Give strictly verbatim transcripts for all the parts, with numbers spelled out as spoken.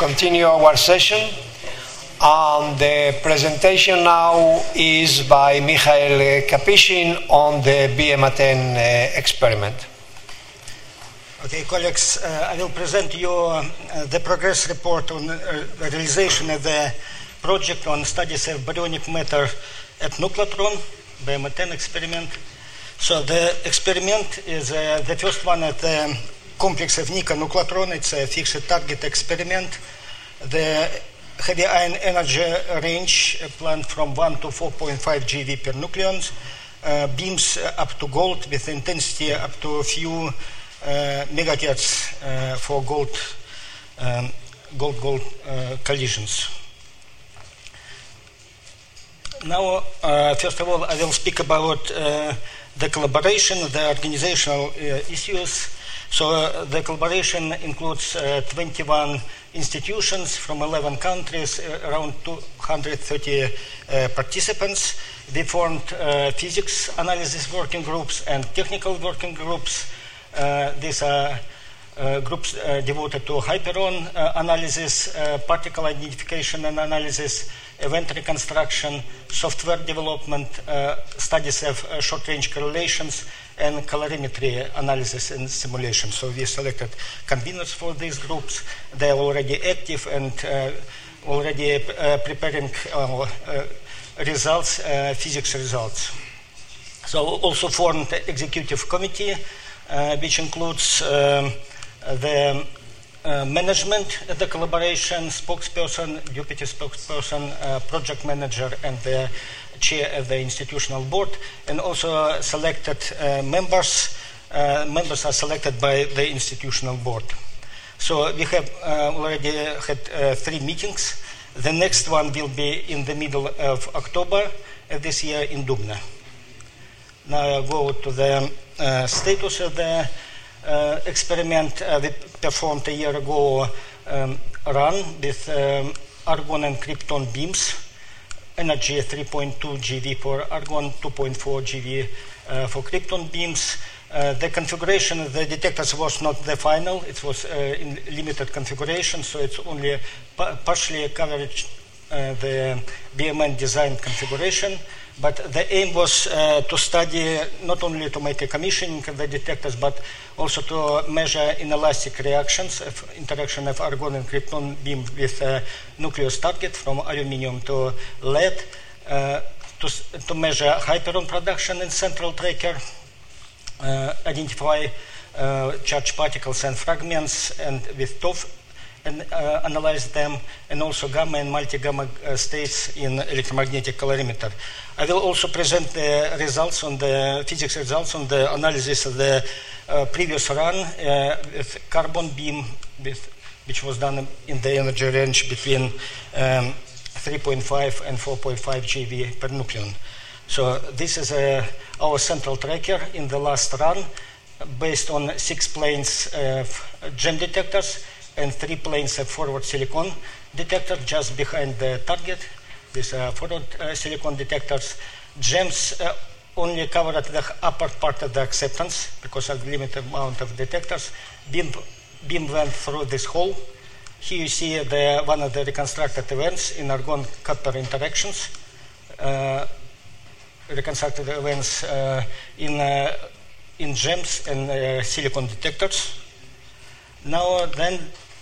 continue our session. Um, the presentation now is by Mikhail Kapishin on the B M A ten uh, experiment. Okay, colleagues, uh, I will present you uh, the progress report on uh, the realization of the project on studies of baryonic matter at nucleotron, B M A ten experiment. So the experiment is uh, the first one at the complex of Nika nucleotron. It's a fixed target experiment. The heavy ion energy range uh, planned from one to four point five G V per nucleons. Uh, beams uh, up to gold with intensity up to a few uh, megahertz uh, for gold um, gold gold uh, collisions. Now, uh, first of all, I will speak about uh, the collaboration, the organizational uh, issues. So uh, the collaboration includes uh, twenty-one institutions from eleven countries, uh, around two hundred thirty uh, participants. We formed uh, physics analysis working groups and technical working groups. Uh, these are uh, groups uh, devoted to hyperon uh, analysis, uh, particle identification and analysis, event reconstruction, software development, uh, studies of uh, short-range correlations, and calorimetry analysis and simulation. So we selected conveners for these groups. They are already active and uh, already uh, preparing uh, uh, results, uh, physics results. So also formed the executive committee, uh, which includes um, the Uh, management, the collaboration, spokesperson, deputy spokesperson, uh, project manager, and the chair of the institutional board, and also selected uh, members. Uh, members are selected by the institutional board. So we have uh, already had uh, three meetings. The next one will be in the middle of October of this year in Dubna. Now I go to the uh, status of the Uh, experiment. Uh, we performed a year ago um, run with um, argon and krypton beams, energy three point two G V for argon, two point four G V uh, for krypton beams. Uh, the configuration of the detectors was not the final, it was uh, in limited configuration, so it's only pa partially covered uh, the B M N design configuration. But the aim was uh, to study, not only to make a commissioning of the detectors, but also to measure inelastic reactions of interaction of argon and krypton beam with a nucleus target from aluminum to lead, uh, to, to measure hyperon production in central tracker, uh, identify uh, charged particles and fragments, and with T O F, and uh, analyze them, and also gamma and multi-gamma uh, states in electromagnetic calorimeter. I will also present the results on the physics results on the analysis of the uh, previous run uh, with carbon beam, with, which was done in the energy range between um, three point five and four point five G V per nucleon. So this is uh, our central tracker in the last run, based on six planes of GEM detectors and three planes of forward silicon detector just behind the target. These are forward uh, silicon detectors. GEMs uh, only covered the upper part of the acceptance because of the limited amount of detectors. Beam, beam went through this hole. Here you see the, one of the reconstructed events in argon-copper interactions. Uh, reconstructed events uh, in, uh, in GEMs and uh, silicon detectors. Now then,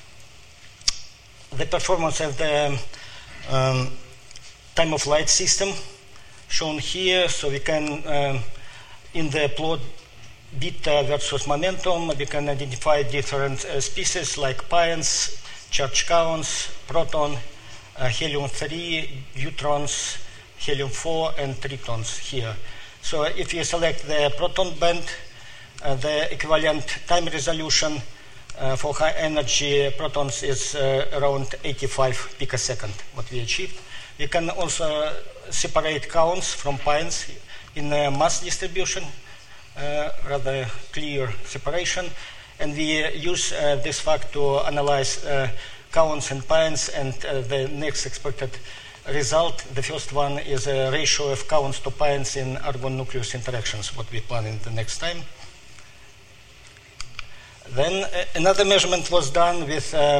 the performance of the um, time of flight system shown here. So we can, um, in the plot beta versus momentum, we can identify different uh, species like pions, charge counts, proton, uh, helium three, neutrons, helium four, and tritons here. So if you select the proton band, uh, the equivalent time resolution Uh, for high energy protons is uh, around eighty-five picosecond, what we achieved. We can also separate counts from pions in a mass distribution, uh, rather clear separation. And we use uh, this fact to analyze uh, counts and pions, and uh, the next expected result, the first one is a ratio of counts to pions in argon nucleus interactions, what we plan in the next time. Then uh, another measurement was done with um,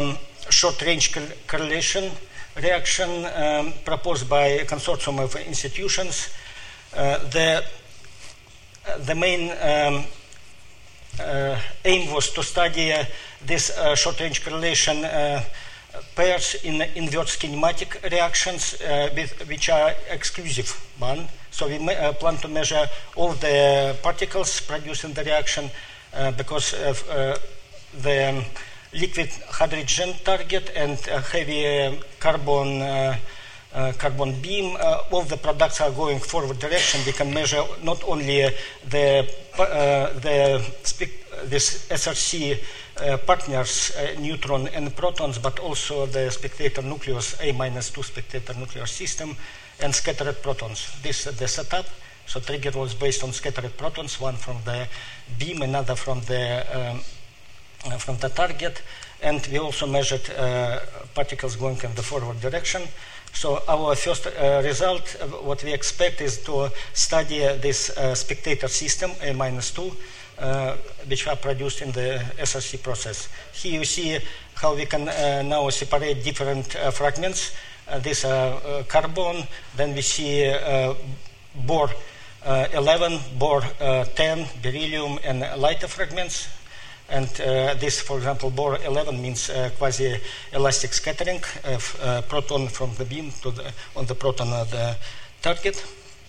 short-range correlation reaction um, proposed by a consortium of institutions. Uh, the, the main um, uh, aim was to study uh, this uh, short-range correlation uh, pairs in inverse kinematic reactions uh, with, which are exclusive one. So we uh, plan to measure all the particles produced in the reaction uh, because of uh, the um, liquid hydrogen target and uh, heavy carbon uh, uh, carbon beam. Uh, all the products are going forward direction. We can measure not only the uh, the this S R C uh, partners, uh, neutron and protons, but also the spectator nucleus, A minus two spectator nuclear system, and scattered protons. This is the setup. So trigger was based on scattered protons, one from the beam, another from the um, uh, from the target, and we also measured uh, particles going in the forward direction. So our first uh, result, uh, what we expect is to study uh, this uh, spectator system, A minus two, uh, which are produced in the S R C process. Here you see how we can uh, now separate different uh, fragments. Uh, this uh, uh, carbon, then we see uh, bore uh, eleven, bore uh, ten, beryllium, and lighter fragments. And uh, this, for example, bore eleven means uh, quasi-elastic scattering of uh, proton from the beam to the, on the proton of the target.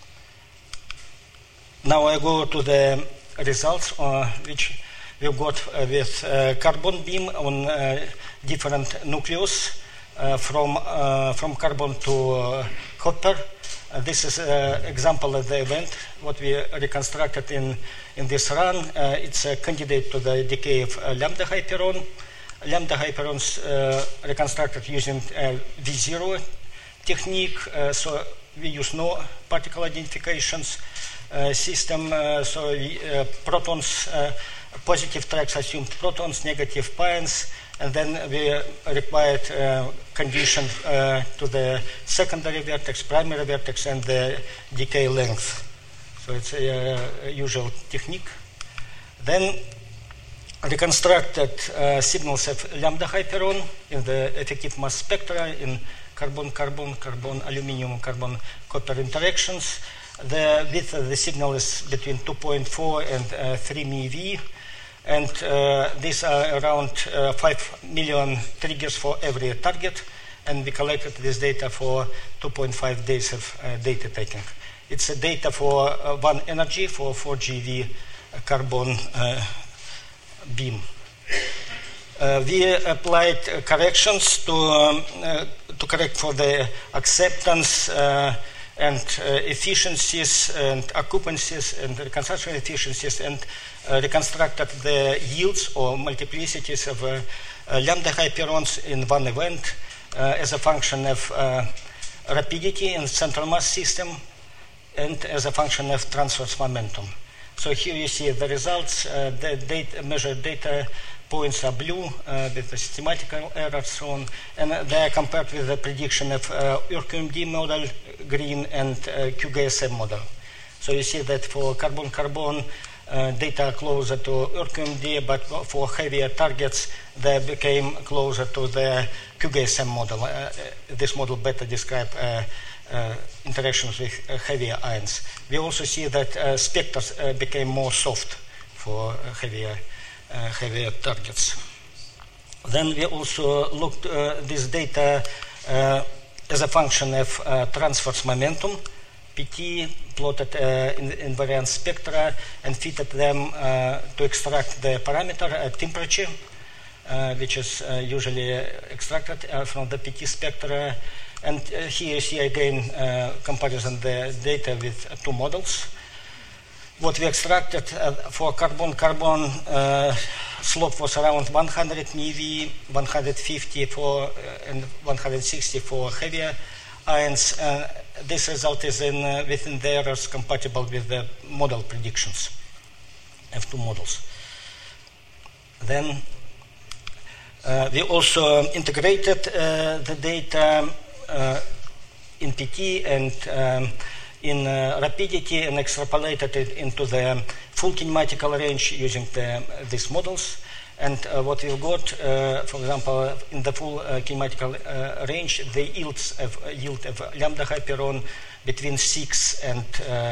Now I go to the results uh, which we got uh, with uh, carbon beam on uh, different nucleus uh, from uh, from carbon to uh, copper. Uh, this is an uh, example of the event what we reconstructed in in this run. Uh, it's a candidate to the decay of uh, lambda hyperon. Lambda hyperons uh, reconstructed using uh, V zero technique. Uh, so we use no particle identifications uh, system. Uh, so we, uh, protons, uh, positive tracks assumed protons, negative pions, and then we required uh, condition uh, to the secondary vertex, primary vertex, and the decay length. So it's a, a usual technique. Then reconstructed uh, signals of lambda hyperon in the effective mass spectra in carbon-carbon, carbon-aluminium, carbon-copper interactions. The width of the signal is between two point four and uh, three MeV. And uh, these are around uh, five million triggers for every target. And we collected this data for two point five days of uh, data taking. It's a data for uh, one energy for four G V carbon uh, beam. Uh, we applied uh, corrections to, um, uh, to correct for the acceptance uh, and uh, efficiencies and occupancies and reconstruction efficiencies, and uh, reconstructed the yields or multiplicities of uh, uh, lambda hyperons in one event uh, as a function of uh, rapidity in central mass system and as a function of transverse momentum. So here you see the results. Uh, the data, measured data points are blue uh, with the systematical errors shown, and they are compared with the prediction of uh, U R Q M D model, green, and uh, Q G S M model. So you see that for carbon-carbon, uh, data are closer to U R Q M D, but for heavier targets, they became closer to the Q G S M model. Uh, this model better describes uh, uh, interactions with uh, heavier ions. We also see that uh, specters uh, became more soft for uh, heavier Uh, heavier targets. Then we also looked uh, this data uh, as a function of uh, transverse momentum, P T, plotted uh, in invariant spectra, and fitted them uh, to extract the parameter uh, temperature, uh, which is uh, usually extracted uh, from the P T spectra. And uh, here you see again uh, comparison the data with uh, two models. What we extracted uh, for carbon-carbon uh, slope was around one hundred MeV, one hundred fifty for uh, and one hundred sixty for heavier ions. Uh, this result is in uh, within the errors compatible with the model predictions of two models. Then uh, we also integrated uh, the data uh, in P T and um, in uh, rapidity, and extrapolated it into the full kinematical range using the, these models. And uh, what we've got, uh, for example, in the full uh, kinematical uh, range, the yields of, uh, yield of lambda hyperon between six and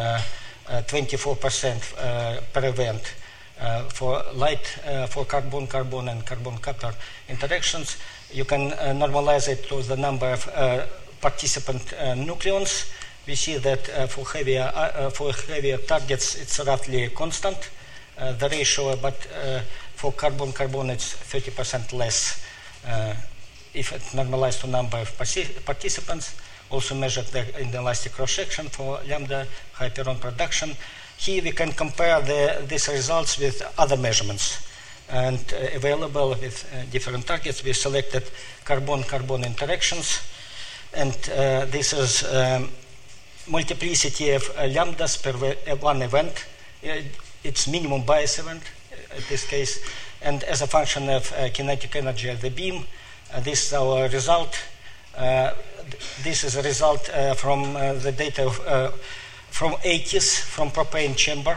twenty-four percent uh, uh, per event uh, for light, uh, for carbon-carbon and carbon-copper interactions. You can uh, normalize it to the number of uh, participant uh, nucleons. We see that uh, for heavier uh, for heavier targets, it's roughly constant, uh, the ratio, but uh, for carbon-carbon, it's thirty percent less uh, if it normalized to number of participants. Also measured the, in the elastic cross-section for lambda hyperon production. Here we can compare the, these results with other measurements and uh, available with uh, different targets. We selected carbon-carbon interactions, and uh, this is um, multiplicity of uh, lambdas per uh, one event. Uh, it's minimum bias event uh, in this case, and as a function of uh, kinetic energy of the beam, uh, this is our result. Uh, this is a result uh, from uh, the data of, uh, from eighties from propane chamber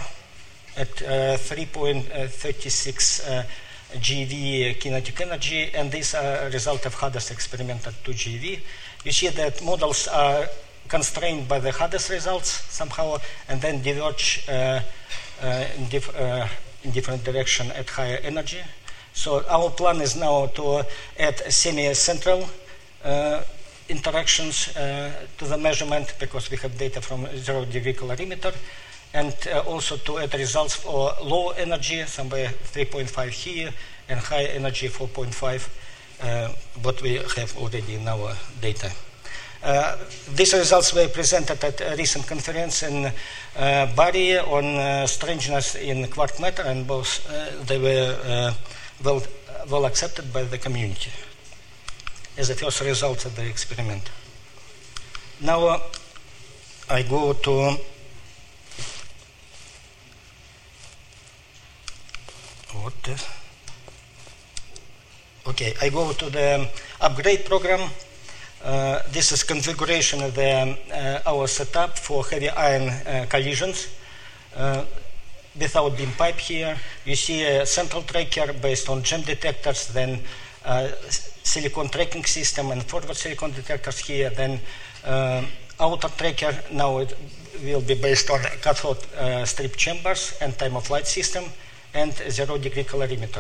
at uh, three point three six uh, G V kinetic energy, and this is a result of Hades experiment at two G V. You see that models are constrained by the Hades results somehow, and then diverge uh, uh, in, dif uh, in different direction at higher energy. So our plan is now to add semi-central uh, interactions uh, to the measurement, because we have data from zero degree calorimeter, and uh, also to add results for low energy, somewhere three point five here, and high energy four point five, uh, what we have already in our data. Uh, these results were presented at a recent conference in uh, Bari on uh, strangeness in quark matter, and both uh, they were uh, well, well accepted by the community as the first results of the experiment. Now uh, I go to what is, okay, I go to the upgrade program. Uh, this is configuration of the, uh, our setup for heavy ion uh, collisions. Uh, without beam pipe here, you see a central tracker based on gem detectors, then uh, silicon tracking system and forward silicon detectors here, then uh, outer tracker. Now it will be based on cathode uh, strip chambers and time of flight system and zero degree calorimeter.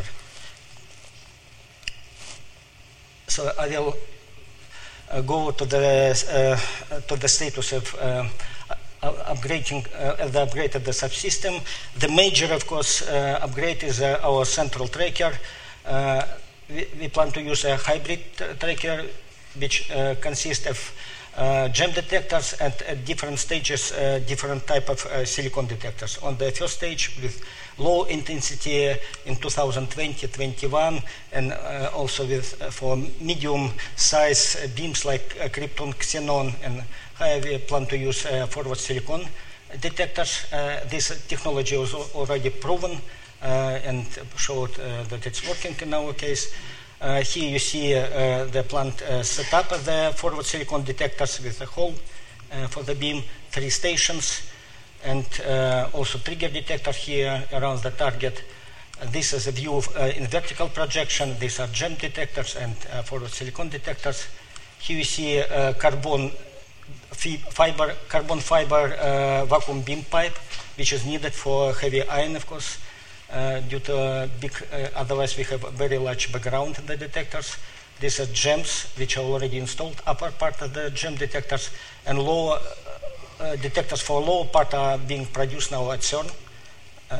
So I will uh, go to the uh, to the status of uh, upgrading uh, the upgrade of the subsystem. The major, of course, uh, upgrade is uh, our central tracker. Uh, we, we plan to use a hybrid tracker, which uh, consists of uh, gem detectors and at different stages, uh, different type of uh, silicon detectors. On the first stage, with low intensity in two thousand twenty twenty-one, and uh, also with uh, for medium size uh, beams like uh, krypton, xenon, and higher, we plan to use uh, forward silicon detectors. Uh, this technology was already proven uh, and showed uh, that it's working in our case. Uh, here you see uh, the plant uh, setup of the forward silicon detectors with a hole uh, for the beam, three stations, and uh, also trigger detector here around the target. Uh, this is a view of, uh, in vertical projection. These are gem detectors and uh, forward silicon detectors. Here you see uh, carbon fiber, carbon fiber uh, vacuum beam pipe, which is needed for heavy ion, of course, uh, due to big, uh, otherwise we have a very large background in the detectors. These are gems which are already installed, upper part of the gem detectors, and lower uh, detectors for lower part are being produced now at CERN. Uh,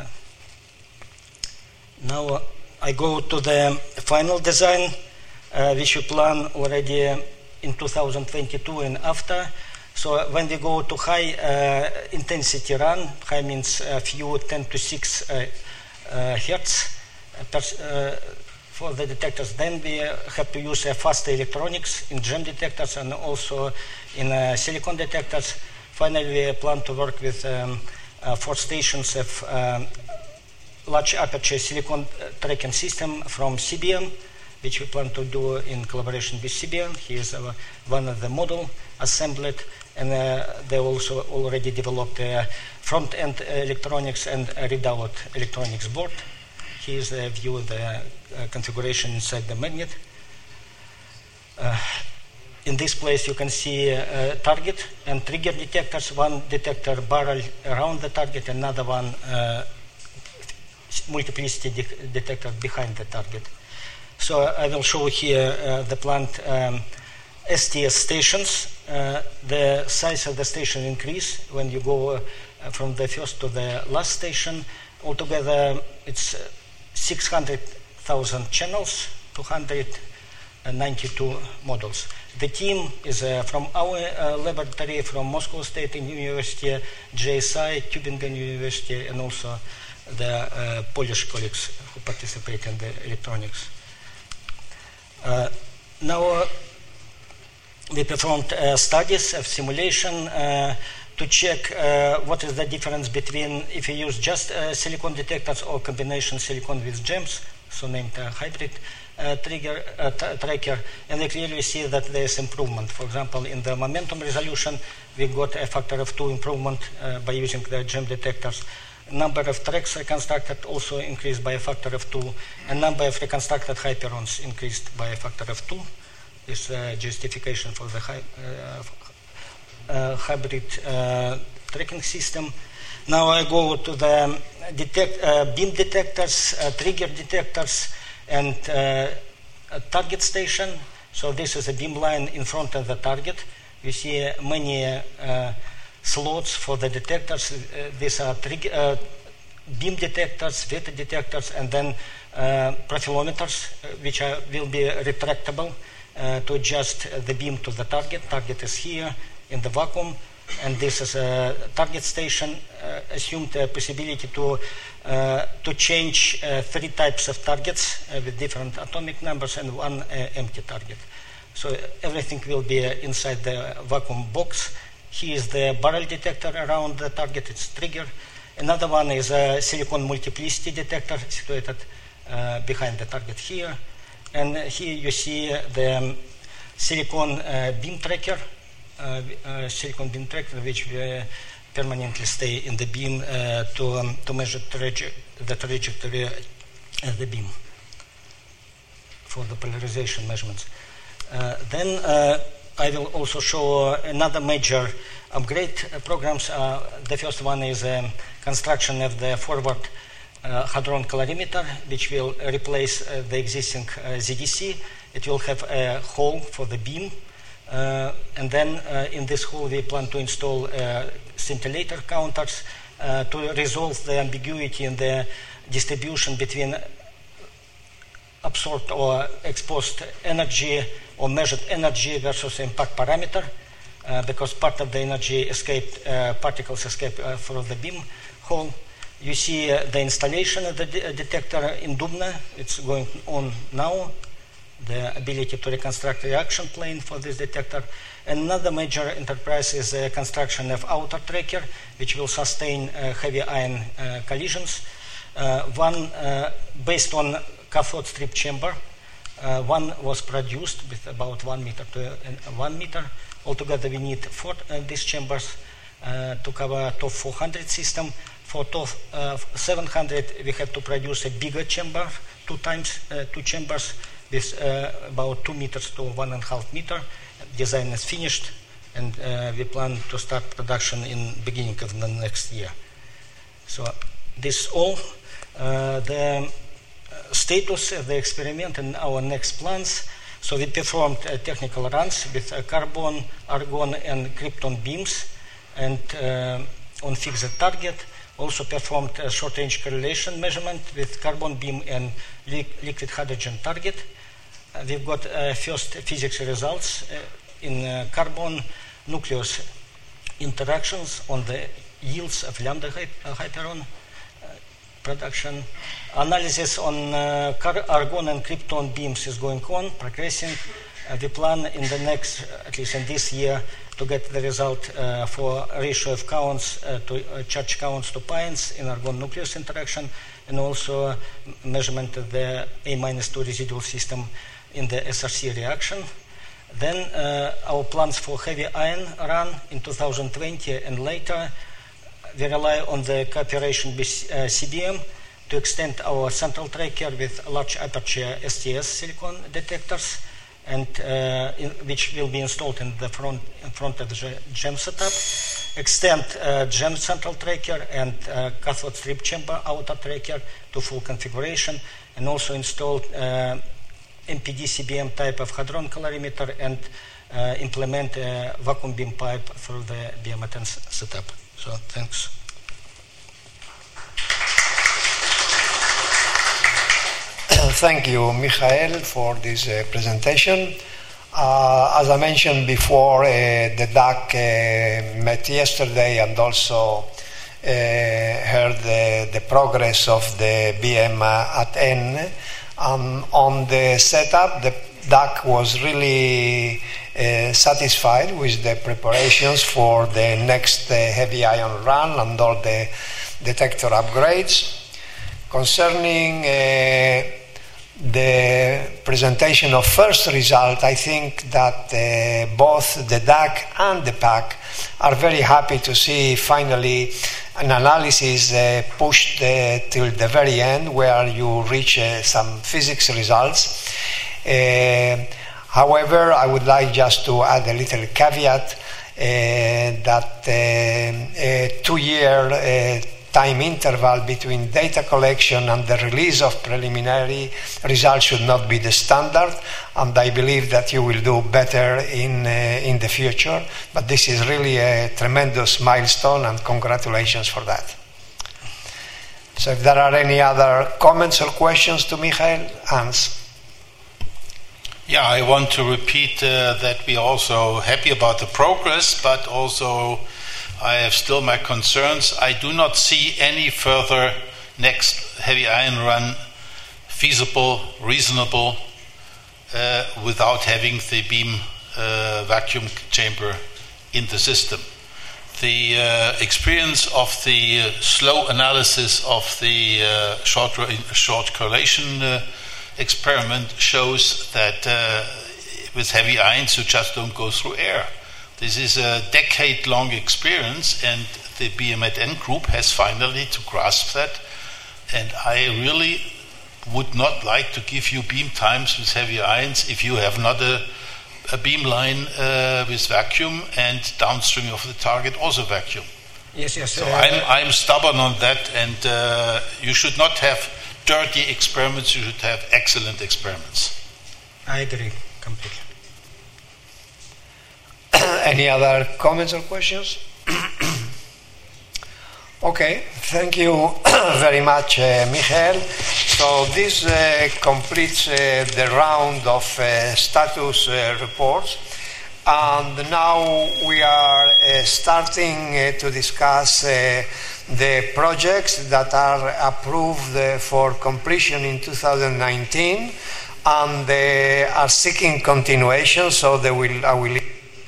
now uh, I go to the final design, uh, which we plan already in two thousand twenty-two and after. So when we go to high uh, intensity run, high means a few ten to six uh, uh, hertz per, uh, for the detectors, then we have to use uh, faster electronics in gem detectors and also in uh, silicon detectors. Finally, we plan to work with um, uh, four stations of um, large aperture silicon tracking system from C B M, which we plan to do in collaboration with C B M. Here's our, one of the model assembled, and uh, they also already developed uh, front-end electronics and readout electronics board. Here's a view of the uh, configuration inside the magnet. Uh, in this place you can see uh, target and trigger detectors. One detector barrel around the target, another one uh, multiplicity de detector behind the target. So I will show here uh, the plant um, S T S stations. Uh, the size of the station increase when you go uh, from the first to the last station. Altogether, it's uh, six hundred thousand channels, two hundred ninety-two models. The team is uh, from our uh, laboratory, from Moscow State University, J S I, Tübingen University, and also the uh, Polish colleagues who participate in the electronics. Uh, now, uh, we performed uh, studies of simulation uh, to check uh, what is the difference between if you use just uh, silicon detectors or combination silicon with gems, so named uh, hybrid uh, trigger uh, tracker, and we clearly see that there is improvement. For example, in the momentum resolution, we got a factor of two improvement uh, by using the gem detectors. Number of tracks reconstructed also increased by a factor of two, and number of reconstructed hyperons increased by a factor of two. This uh, justification for the hy uh, uh, hybrid uh, tracking system. Now I go to the detect, uh, beam detectors, uh, trigger detectors, and uh, a target station. So this is a beam line in front of the target. You see many uh, slots for the detectors. Uh, these are trigger, uh, beam detectors, vector detectors, and then uh, profilometers, uh, which are, will be retractable uh, to adjust uh, the beam to the target. Target is here in the vacuum, and this is a target station. Uh, assumed a possibility to uh, to change uh, three types of targets uh, with different atomic numbers and one uh, empty target. So everything will be uh, inside the vacuum box. Here is the barrel detector around the target, it's trigger. Another one is a silicon multiplicity detector situated uh, behind the target here. And here you see the um, silicon uh, beam tracker, uh, uh, silicon beam tracker, which will permanently stay in the beam uh, to, um, to measure traje the trajectory of the beam for the polarization measurements. Uh, then uh, I will also show another major upgrade uh, programs. Uh, the first one is um, construction of the forward uh, hadron calorimeter, which will replace uh, the existing uh, Z D C. It will have a hole for the beam, uh, and then uh, in this hole we plan to install uh, scintillator counters uh, to resolve the ambiguity in the distribution between absorbed or exposed energy or measured energy versus impact parameter, uh, because part of the energy escaped, uh, particles escape uh, through the beam hole. You see uh, the installation of the de detector in Dubna. It's going on now. The ability to reconstruct the reaction plane for this detector. Another major enterprise is the construction of outer tracker, which will sustain uh, heavy ion uh, collisions. Uh, one uh, based on cathode strip chamber. Uh, one was produced with about one meter to uh, one meter. Altogether, we need four uh, these chambers uh, to cover top four hundred system. For top uh, seven hundred, we have to produce a bigger chamber, two times uh, two chambers with uh, about two meters to one and a half meter. Design is finished, and uh, we plan to start production in beginning of the next year. So this all uh, the status of the experiment and our next plans. So we performed uh, technical runs with uh, carbon, argon, and krypton beams, and uh, on fixed target. Also performed a short-range correlation measurement with carbon beam and li liquid hydrogen target. Uh, we've got uh, first physics results uh, in uh, carbon nucleus interactions on the yields of lambda hy uh, hyperon uh, production. Analysis on uh, argon and krypton beams is going on, progressing. Uh, we plan in the next, uh, at least in this year, to get the result uh, for ratio of counts uh, to uh, charge counts to pions in argon nucleus interaction, and also uh, measurement of the A minus two residual system in the S R C reaction. Then uh, our plans for heavy ion run in two thousand twenty and later. We rely on the cooperation with uh, C B M to extend our central tracker with large aperture S T S silicon detectors, and uh, in, which will be installed in the front in front of the GEM setup. Extend uh, GEM central tracker and uh, cathode strip chamber outer tracker to full configuration, and also install uh, M P D C B M type of hadron colorimeter and uh, implement a vacuum beam pipe through the B M A ten setup. So thanks. Thank you, Michael, for this uh, presentation. Uh, as I mentioned before, uh, the D A C uh, met yesterday and also uh, heard the, the progress of the B M A ten. Um, on the setup, the D A C was really uh, satisfied with the preparations for the next uh, heavy ion run and all the detector upgrades. Concerning uh, the presentation of first result, I think that uh, both the D A C and the P A C are very happy to see finally an analysis uh, pushed uh, till the very end where you reach uh, some physics results. Uh, however, I would like just to add a little caveat uh, that uh, a two-year uh, time interval between data collection and the release of preliminary results should not be the standard, and I believe that you will do better in, uh, in the future, but this is really a tremendous milestone and congratulations for that. So if there are any other comments or questions to Michael, Hans. Yeah, I want to repeat uh, that we are also happy about the progress, but also I have still my concerns. I do not see any further next heavy ion run feasible, reasonable, uh, without having the beam uh, vacuum chamber in the system. The uh, experience of the uh, slow analysis of the uh, short, short correlation uh, experiment shows that uh, with heavy ions you just don't go through air. This is a decade-long experience, and the B M A ten group has finally to grasp that. And I really would not like to give you beam times with heavy ions if you have not a, a beam line uh, with vacuum and downstream of the target also vacuum. Yes, yes. So uh, I'm, I'm stubborn on that, and uh, you should not have dirty experiments, you should have excellent experiments. I agree completely. Any other comments or questions? Okay, thank you very much, uh, Michael. So this uh, completes uh, the round of uh, status uh, reports. And now we are uh, starting uh, to discuss uh, the projects that are approved uh, for completion in two thousand nineteen, and they are seeking continuation, so they will, I will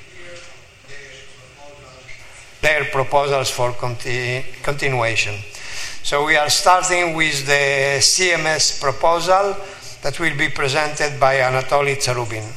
their proposals for conti continuation. So we are starting with the C M S proposal that will be presented by Anatoly Tsarubin.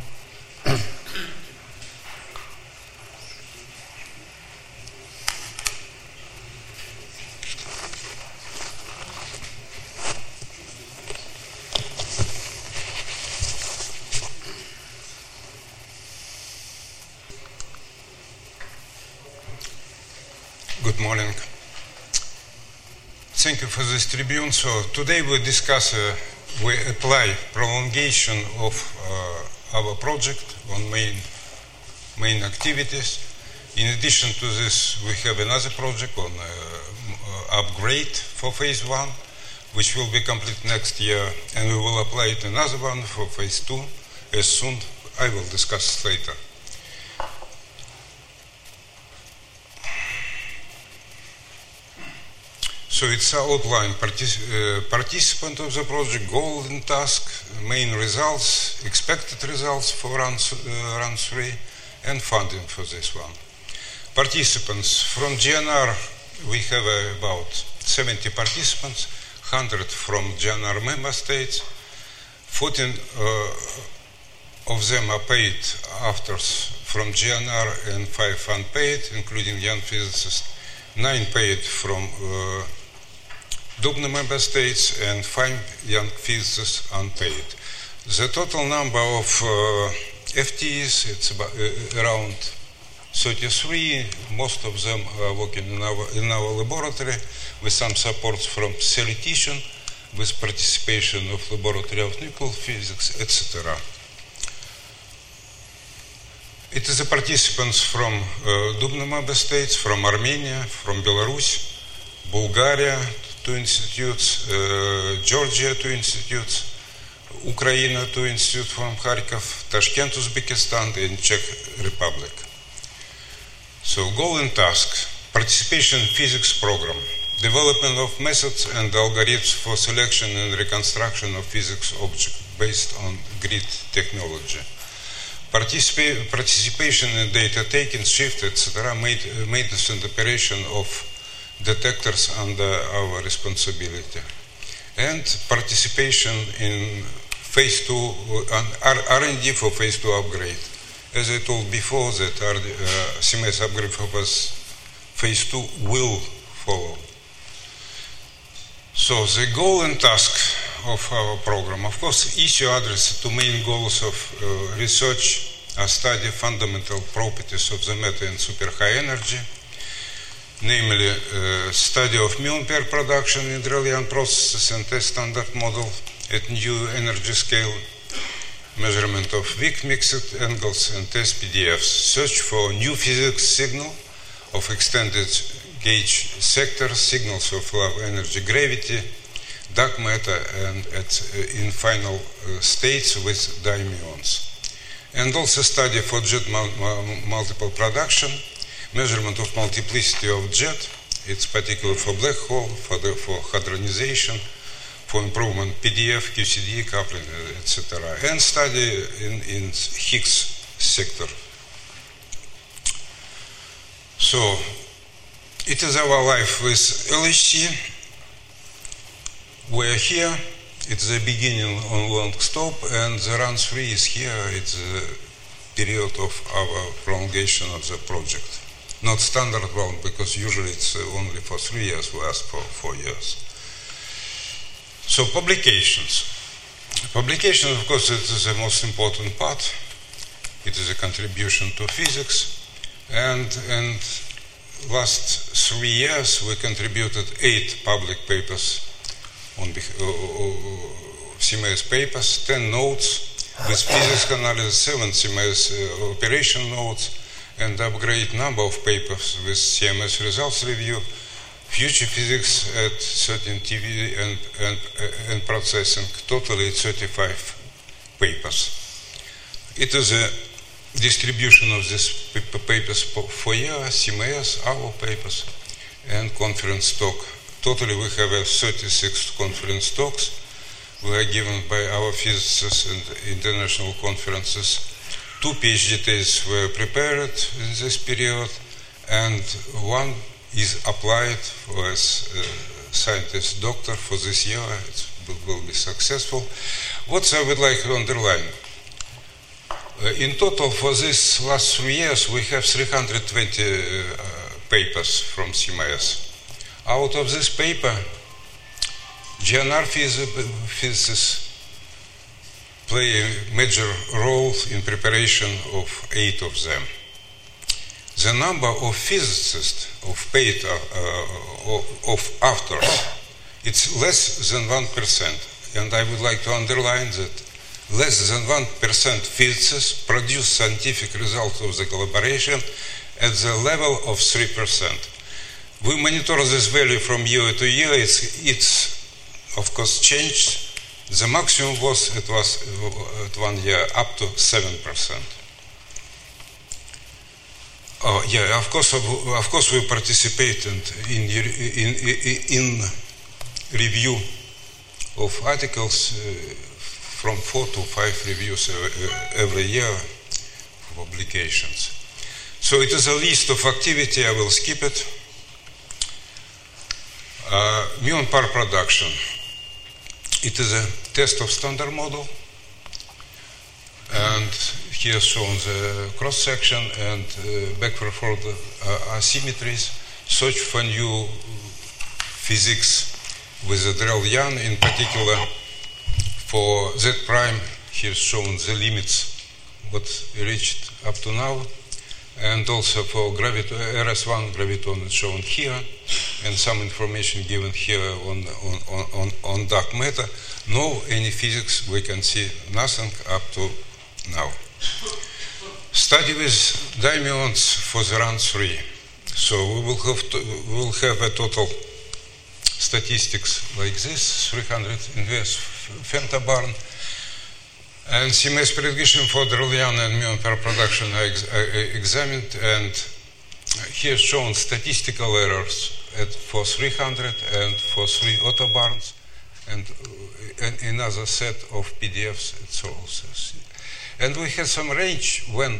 Good morning. Thank you for this tribune. So today we discuss, uh, we apply prolongation of uh, our project on main main activities. In addition to this, we have another project on uh, upgrade for phase one, which will be complete next year, and we will apply it another one for phase two as soon. I will discuss later. So it's an outline, partic uh, participant of the project, goal and task, main results, expected results for run, uh, run three, and funding for this one. Participants from G N R, we have uh, about seventy participants, one hundred from G N R member states, fourteen uh, of them are paid authors from G N R and five unpaid, including young physicists, nine paid from uh, Dubna member states and five young physicists unpaid. The total number of uh, F Ts, it's about, uh, around thirty-three. Most of them are working in our, in our laboratory with some support from theoretician, with participation of laboratory of nuclear physics, et cetera. It is the participants from uh, Dubna member states, from Armenia, from Belarus, Bulgaria, two institutes, uh, Georgia, two institutes, Ukraine, two institutes from Kharkov, Tashkent, Uzbekistan, and Czech Republic. So, goal and task: participation in physics program, development of methods and algorithms for selection and reconstruction of physics objects based on grid technology. Participa- participation in data taking, shift, et cetera, maintenance and operation of detectors under our responsibility, and participation in phase two, R and D for phase two upgrade. As I told before, that our, uh, C M S upgrade for phase two will follow. So the goal and task of our program, of course, issue address to main goals of uh, research are study fundamental properties of the matter in super high energy, namely uh, study of muon pair production in Drell-Yan processes and test standard model at new energy scale, measurement of weak mixed angles and test P D Fs, search for new physics signal of extended gauge sector, signals of low energy gravity, dark matter, and at, uh, in final uh, states with dimuons. And also study for jet mul- multiple production, measurement of multiplicity of jet, it's particular for black hole, for, the, for hadronization, for improvement P D F, Q C D, coupling, et cetera, and study in, in Higgs sector. So, it is our life with L H C. We are here. It's the beginning on long stop, and the run three is here. It's the period of our prolongation of the project. Not standard one, because usually it's only for three years. We ask for four years. So publications. Publication, of course, it is the most important part. It is a contribution to physics, and and. Last three years, we contributed eight public papers on uh, C M S papers, ten notes with physics analysis, seven C M S uh, operation notes, and upgrade number of papers with C M S results review, future physics at thirteen T V and, and, uh, and processing, totally thirty-five papers. It is a distribution of these papers for year, C M S, our papers, and conference talk. Totally we have uh, thirty-six conference talks. We are given by our physicists and international conferences. Two PhD theses were prepared in this period, and one is applied for as a scientist doctor for this year. It will be successful. What I would like to underline, Uh, in total, for this last three years, we have three hundred twenty uh, papers from C M S. Out of this paper, G N R physicists play a major role in preparation of eight of them. The number of physicists, of paid, uh, of authors, it's less than one percent. And I would like to underline that less than one percent physicists produce scientific results of the collaboration at the level of three percent. We monitor this value from year to year. It's, it's of course, changed. The maximum was, it was uh, at one year up to seven percent. Oh, yeah, of course, of, of course we participate in, in, in, in review of articles, uh, from four to five reviews every year for publications. So it is a list of activity, I will skip it. Uh, muon pair production. It is a test of standard model, and here shown the cross-section and uh, backward-forward uh, asymmetries, search for new physics with the Drell-Yan, in particular for Z prime, here's shown the limits what reached up to now, and also for R S one graviton is shown here, and some information given here on, on, on, on dark matter. No any physics, we can see nothing up to now. Study with dimuons for the run three. So we will have to, we will have a total statistics like this, three hundred inverse femtobarn, and C M S prediction for Drell-Yan and muon per production are ex examined, and here shown statistical errors at for three hundred and for three autobarns, and uh, another set of P D Fs. It's also, and we had some range when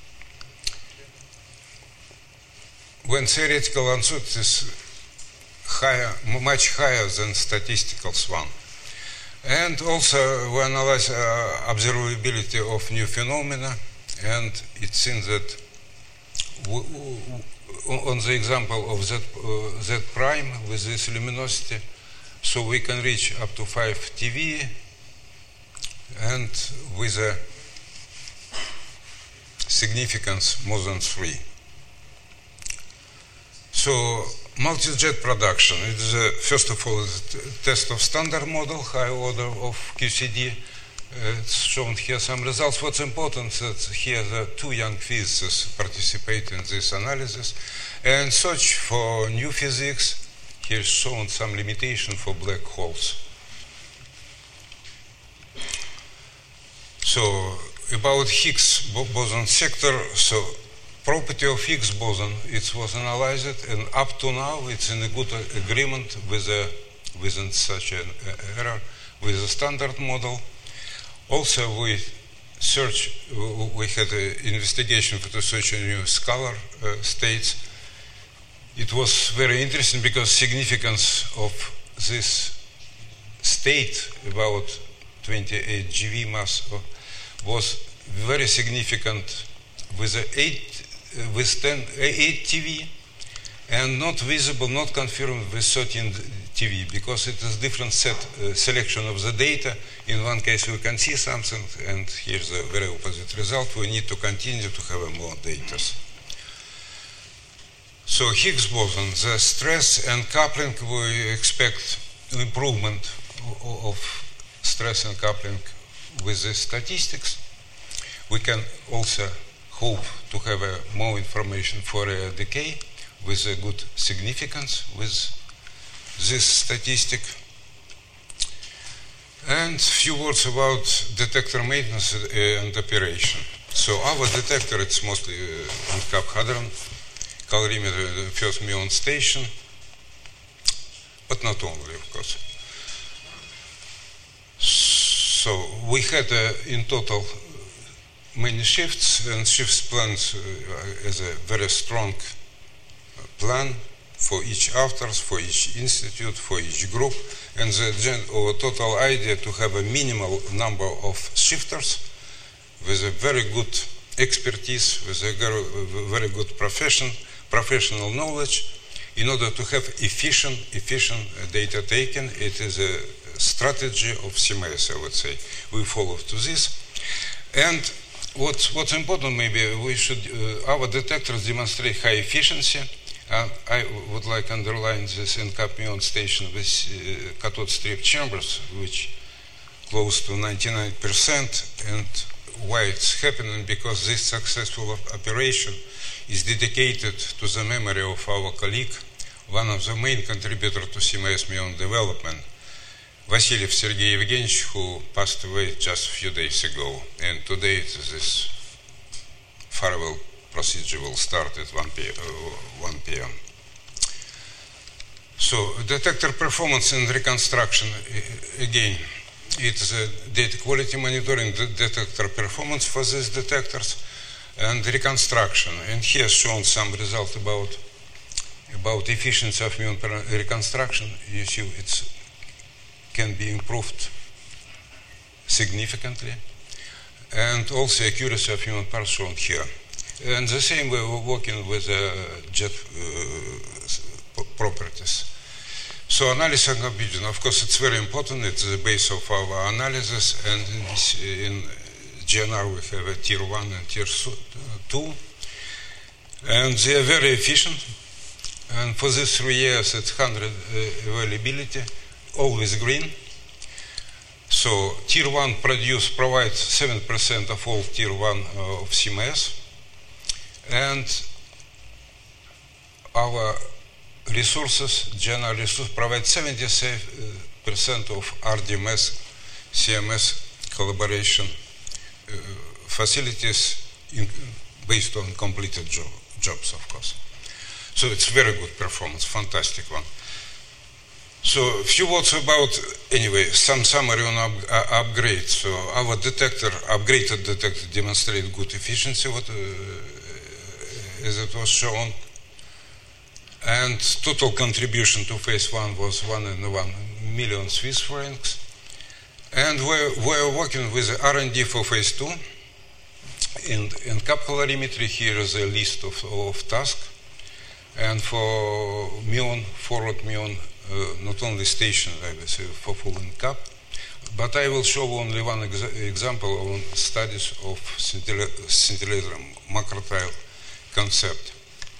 when theoretical uncertainty is higher, much higher than statistical one. And also we analyze uh, observability of new phenomena, and it seems that w w on the example of Z, uh, Z prime with this luminosity, so we can reach up to five T V, and with a significance more than three. So multi-jet production, it is a, first of all, it's a test of standard model, high order of Q C D. Uh, it's shown here some results. What's important is that here the two young physicists participate in this analysis, and search for new physics. Here's shown some limitation for black holes. So about Higgs boson sector, so property of Higgs boson, it was analyzed, and up to now it's in a good agreement with a, within such an error with a standard model. Also, we search, we had an investigation for the search in new scalar uh, states. It was very interesting because significance of this state, about twenty-eight G V mass, was very significant with a eight with ten, eight T V, and not visible, not confirmed with thirteen T V, because it is different set uh, selection of the data. In one case we can see something, and here's a very opposite result. We need to continue to have more data. So Higgs boson, the stress and coupling, we expect improvement of stress and coupling with the statistics. We can also hope to have uh, more information for uh, decay with a good significance with this statistic. And a few words about detector maintenance and operation. So our detector, it's mostly uh, on Cap Hadron calorimeter, the first muon station, but not only, of course. So we had uh, in total many shifts, and shifts plans uh, as a very strong plan for each authors, for each institute, for each group, and the gen or total idea to have a minimal number of shifters with a very good expertise, with a very good profession, professional knowledge, in order to have efficient, efficient data taking. It is a strategy of C M S, I would say. We follow to this. And what's, what's important, maybe we should, uh, our detectors demonstrate high efficiency. And I would like to underline this in Cap muon station with uh, cathode strip chambers, which close to ninety-nine percent. And why it's happening? Because this successful operation is dedicated to the memory of our colleague, one of the main contributors to C M S muon development, Vasilyev Sergei Evgenievich, who passed away just a few days ago. And today this farewell procedure will start at one P M So detector performance and reconstruction, again, it's a data quality monitoring, the detector performance for these detectors, and reconstruction. And here shown some results about about efficiency of muon reconstruction. You see it can be improved significantly, and also accuracy of muon parts shown here. And the same way we're working with uh, jet uh, properties. So So analysis and computing, of course, it's very important. It's the base of our analysis, and in, this, in G N R we have a tier one and tier two, and they are very efficient. And for these three years, it's one hundred uh, availability, always green. So tier one produce provides seven percent of all tier one uh, of C M S, and our resources, general resources, provide seventy percent of R D M S, C M S collaboration uh, facilities in, based on completed job, jobs, of course. So it's very good performance, fantastic one. So a few words about, anyway, some summary on up, uh, upgrade. So our detector, upgraded detector demonstrated good efficiency, what, uh, as it was shown. And total contribution to phase one was one and one million Swiss francs. And we're, we're working with the R and D for phase two. In, in capillarimetry, here is a list of, of tasks. And for muon, forward muon, uh, not only station, I will say, for full in cap, but I will show only one ex example on studies of scintillator macrotile concept.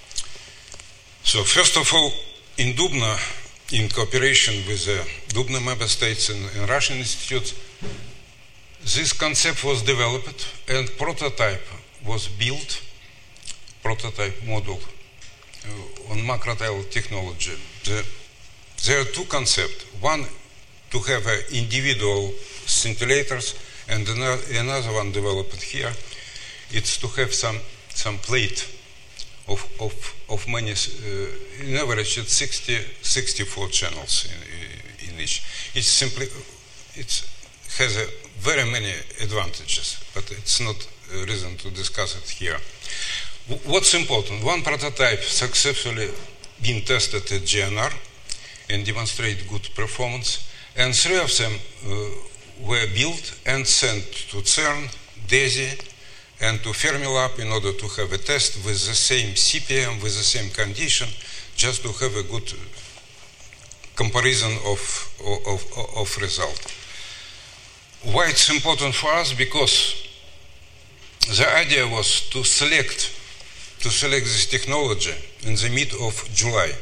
So first of all, in Dubna, in cooperation with the Dubna member states and, and Russian institutes, this concept was developed and prototype was built, prototype model uh, on macrotile technology. The, there are two concepts. One, to have uh, individual scintillators, and another, another one developed here, it's to have some, some plate of, of, of many, uh, in average it's sixty, sixty-four channels in, in each. It's simply, it has a very many advantages, but it's not a reason to discuss it here. What's important? One prototype successfully been tested at G N R and demonstrate good performance, and three of them uh, were built and sent to CERN, DESY, and to Fermilab in order to have a test with the same C P M, with the same condition, just to have a good comparison of, of, of, of result. Why it's important for us? Because the idea was to select to select this technology in the mid of July.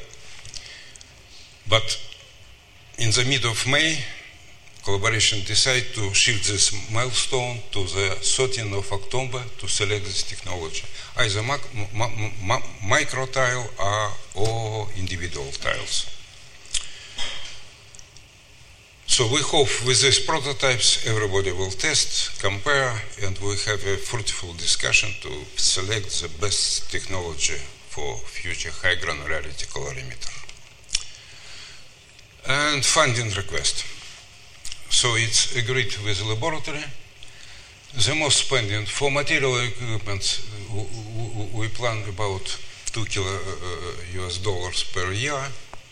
But in the mid of May, collaboration decided to shift this milestone to the thirteenth of October to select this technology, either mac ma ma micro tile or, or individual tiles. So we hope with these prototypes everybody will test, compare, and we have a fruitful discussion to select the best technology for future high granularity colorimeter. And funding request. So it's agreed with the laboratory. The most spending for material equipment, we plan about two kilo uh, U S dollars per year.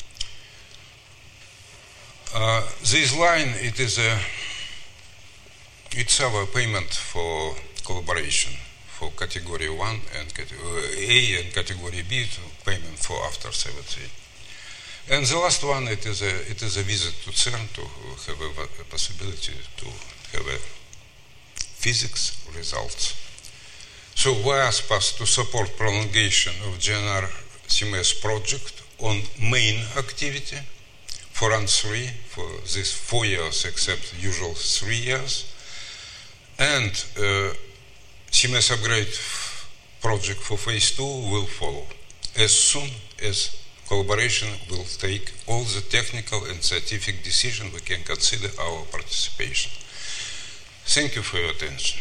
Uh, this line, it is a, it's our payment for collaboration for category one and category A and category B, payment for after seventy. And the last one, it is a, it is a visit to CERN to have a, a possibility to have a physics results. So we ask us to support prolongation of G N R C M S project on main activity for run three, for this four years except usual three years. And uh, C M S upgrade project for phase two will follow as soon as collaboration will take all the technical and scientific decision we can consider our participation. Thank you for your attention.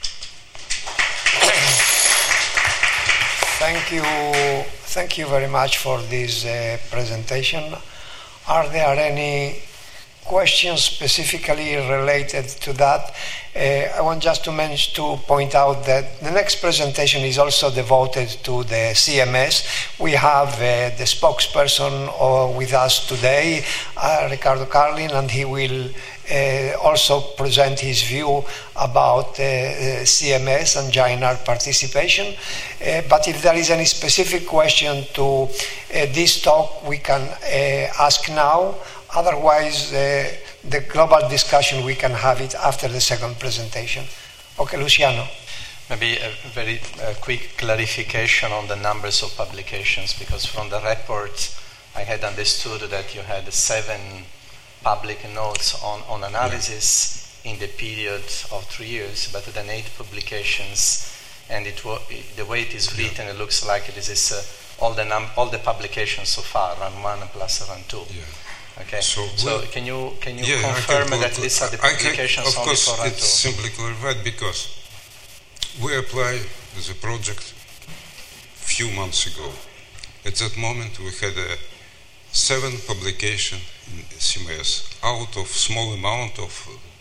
Thank you, thank you very much for this uh, presentation. Are there any questions specifically related to that. Uh, I want just to mention, to point out that the next presentation is also devoted to the C M S. We have uh, the spokesperson uh, with us today, uh, Ricardo Carlin, and he will uh, also present his view about uh, C M S and J N R participation. Uh, but if there is any specific question to uh, this talk, we can uh, ask now. Otherwise, uh, the global discussion, we can have it after the second presentation. Okay, Luciano. Maybe a very uh, quick clarification on the numbers of publications, because from the report I had understood that you had seven public notes on, on analysis yeah. in the period of three years, but then eight publications, and it, the way it is written, yeah. it looks like this is uh, all the num all the publications so far, run one plus run two. Yeah. Okay. So, so can you can you yeah, confirm can that these are the publications can, of only course, for run two? It's simply clarified because we applied the project few months ago. At that moment, we had a seven publication in C M S out of small amount of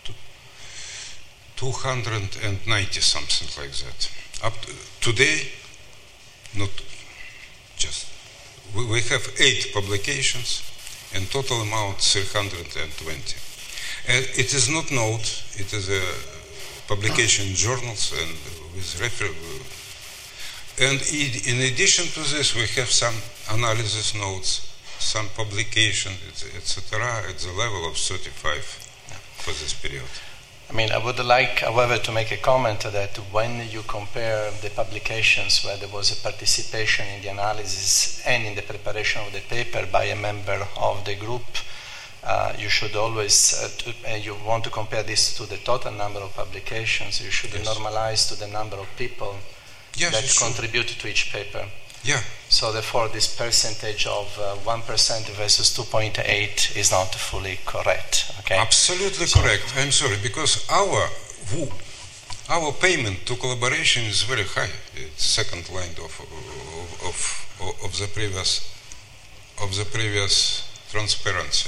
two hundred ninety something like that. Up to today, not just we, we have eight publications and total amount three hundred twenty. And it is not note; it is a publication in journals and with refer. And in addition to this, we have some analysis notes, some publication, et cetera, at the level of thirty-five for this period. I mean, I would like, however, to make a comment that when you compare the publications where there was a participation in the analysis and in the preparation of the paper by a member of the group, uh, you should always, uh, to, uh, you want to compare this to the total number of publications, you should yes. normalize to the number of people yes, that contribute to each paper. Yeah. So therefore, this percentage of uh, one percent versus two point eight is not fully correct. Okay. Absolutely so correct. I'm sorry, because our our payment to collaboration is very high. It's second line of of, of of the previous of the previous transparency.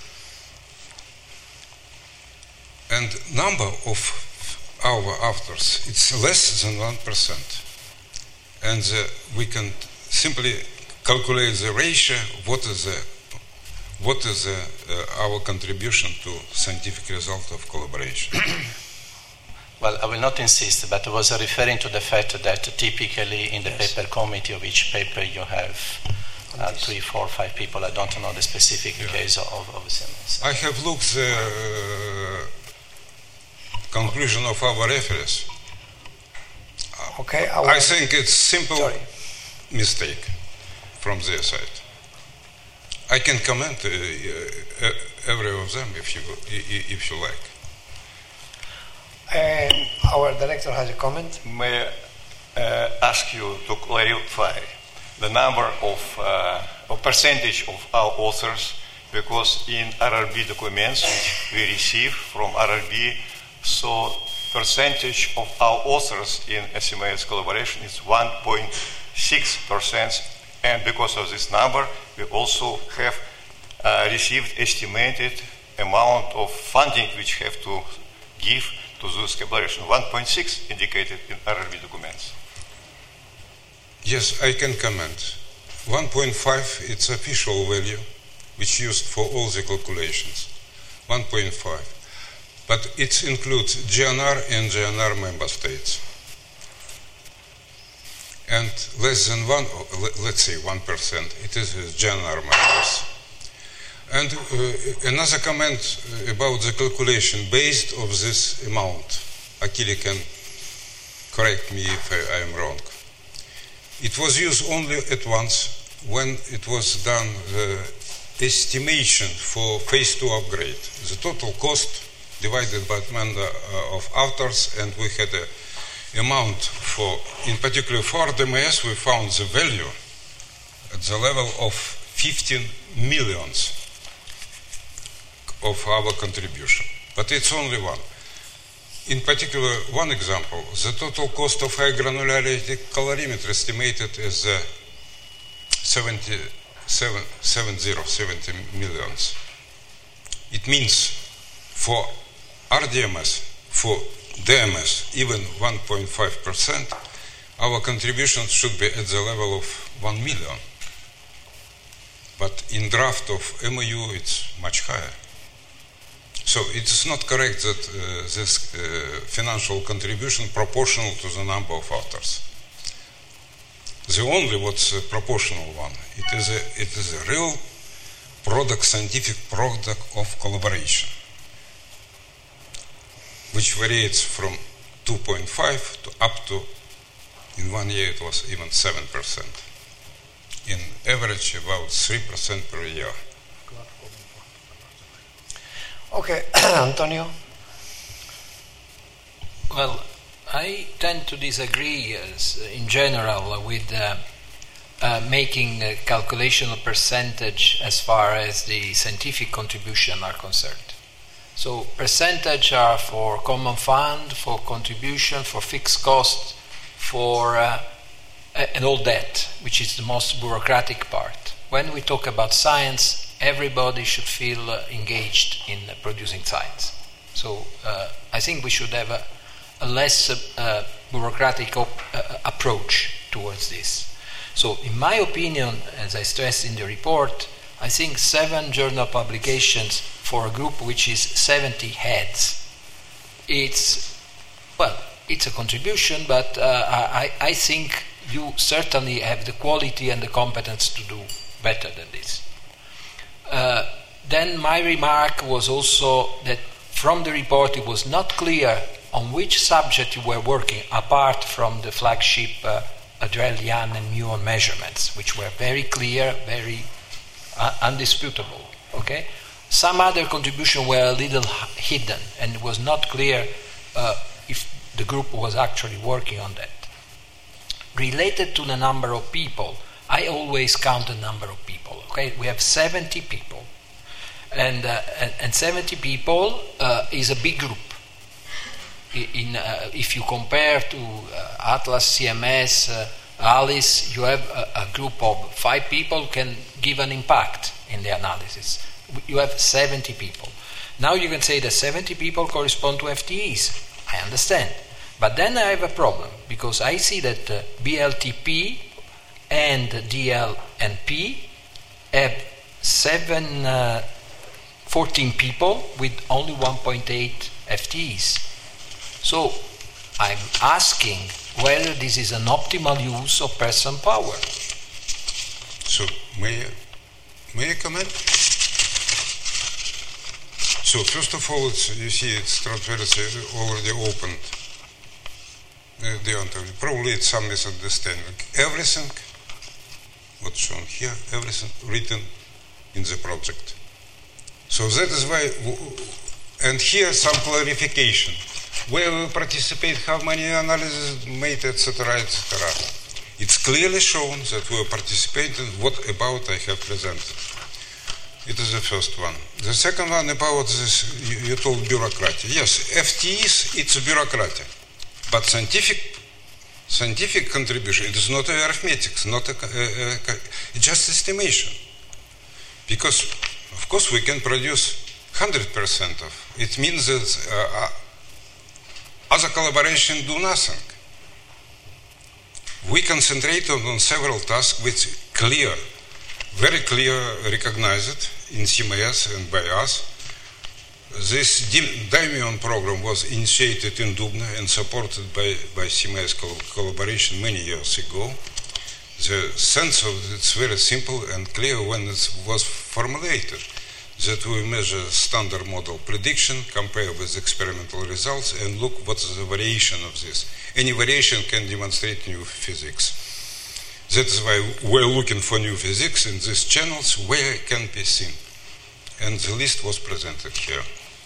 And number of our authors, it's less than one percent. And the, we can simply calculate the ratio. What is the what is the, uh, our contribution to scientific result of collaboration? Well, I will not insist, but I was referring to the fact that typically in the yes. paper committee of each paper you have uh, three, four, five people. I don't know the specific yeah. case of, of C M S. I have looked the uh, conclusion of our reference. Okay, I, I think it's simple Sorry. mistake from their side. I can comment uh, uh, every of them if you if you like. Uh, our director has a comment. May I uh, ask you to clarify the number of uh, or percentage of our authors, because in R R B documents which we receive from R R B, so percentage of our authors in S M S collaboration is one point six percent, and because of this number, we also have uh, received estimated amount of funding which have to give to this collaboration. one point six indicated in R R B documents. Yes, I can comment. one point five, it's official value, which used for all the calculations. one point five. But it includes G N R and G N R member states. And less than one, let's say one percent, it is G N R members. And uh, another comment about the calculation based of this amount. Akili can correct me if I, I am wrong. It was used only at once when it was done the estimation for phase two upgrade. The total cost divided by number uh, of authors, and we had a amount for, in particular for D M S, we found the value at the level of fifteen millions of our contribution. But it's only one. In particular, one example, the total cost of high granularity colorimeter estimated as uh, seventy, seven, seven zero, seventy millions. It means for R D M S, for D M S, even one point five percent, our contribution should be at the level of one million. But in draft of M O U, it's much higher. So it is not correct that uh, this uh, financial contribution proportional to the number of authors. The only what's a proportional one, it is a, it is a real product, scientific product of collaboration, which varies from two point five to up to, in one year it was even seven percent. In average about three percent per year. Okay, Antonio? Well, I tend to disagree as, in general with uh, uh, making a calculation of percentage as far as the scientific contribution are concerned. So percentage are for common fund, for contribution, for fixed cost, for uh, and all that, which is the most bureaucratic part. When we talk about science, everybody should feel uh, engaged in uh, producing science. So uh, I think we should have a, a less uh, uh, bureaucratic op- uh, approach towards this. So in my opinion, as I stressed in the report, I think seven journal publications for a group which is seventy heads, it's, well, it's a contribution, but uh, I, I think you certainly have the quality and the competence to do better than this. Uh, then my remark was also that from the report it was not clear on which subject you were working apart from the flagship uh, Drell-Yan and muon measurements, which were very clear, very uh, undisputable. Okay, some other contributions were a little h- hidden, and it was not clear uh, if the group was actually working on that. Related to the number of people, I always count the number of people. Okay, we have seventy people, and uh, and, and seventy people uh, is a big group. In uh, if you compare to uh, Atlas, C M S, uh, ALICE, you have a, a group of five people who can give an impact in the analysis. You have seventy people. Now you can say that seventy people correspond to F T Es. I understand, but then I have a problem because I see that uh, B L T P and D L N P have seven, uh, fourteen people with only one point eight F T Es. So I'm asking whether this is an optimal use of person power. So may I, may I comment? So first of all, it's, you see it's transparency already opened. Uh, the interview. Probably it's some misunderstanding. Everything what's shown here, everything written in the project. So that is why, and here some clarification. Where we participate, how many analyses made, et cetera, et cetera. It's clearly shown that we are participating. What about I have presented? It is the first one. The second one about this, you, you told bureaucracy. Yes, F T Es, it's a bureaucracy. But scientific scientific contribution, it is not arithmetic, not a, a, a, it's just estimation. Because, of course, we can produce one hundred percent of. It means that uh, other collaboration do nothing. We concentrate on, on several tasks which clear, very clear, recognized in C M S and by us. This DIMEON program was initiated in Dubna and supported by, by C M S collaboration many years ago. The sense of it's very simple and clear when it was formulated, that we measure standard model prediction, compare with experimental results, and look what is the variation of this. Any variation can demonstrate new physics. That is why we're looking for new physics in these channels where it can be seen. And the list was presented here.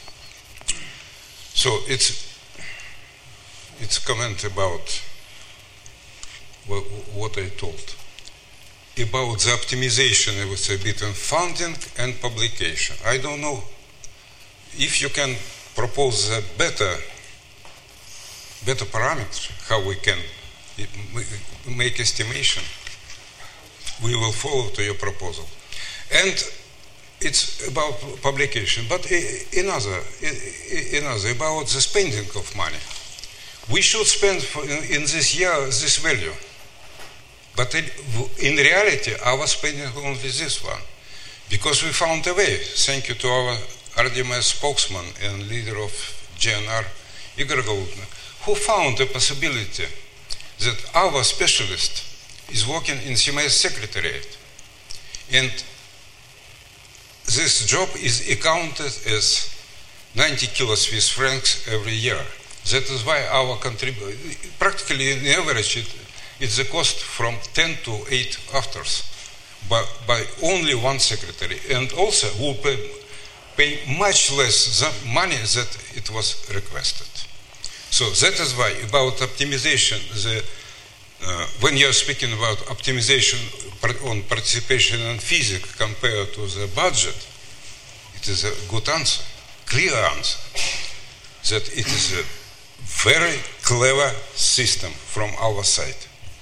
So it's it's comment about what, what I told. About the optimization, I would say, between funding and publication. I don't know if you can propose a better, better parameters, how we can make estimation. We will follow to your proposal. And it's about publication, but another, another about the spending of money. We should spend in this year this value, but in reality, our spending only this one, because we found a way. Thank you to our R D M S spokesman and leader of G N R, Igor Golubny, who found a possibility that our specialist is working in C M S secretariat, and this job is accounted as ninety kilo Swiss francs every year. That is why our contribution, practically in average, it, it's the cost from ten to eight authors, but by only one secretary, and also will pay, pay much less the money that it was requested. So that is why about optimization, the, uh, when you are speaking about optimization on participation in physics compared to the budget, it is a good answer, clear answer, that it is a very clever system from our side.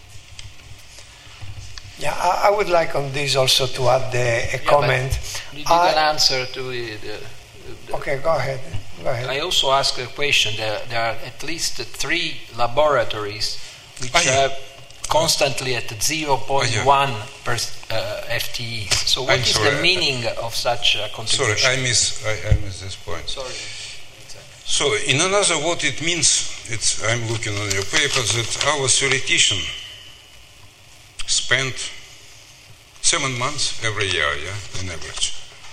Yeah, I, I would like on this also to add a, a Yeah, comment. You didn't I- answer to the, the, the Okay, go ahead. Go ahead. I also asked a question. There, there are at least three laboratories which Ah, yeah. are constantly at zero point one per uh, F T Es. So what I'm is sorry, the I- meaning of such a Sorry, contribution? I miss, I, I miss this point. Sorry. So, in another, what it means, it's, I'm looking on your paper, that our theoretician spent seven months every year, yeah, in average.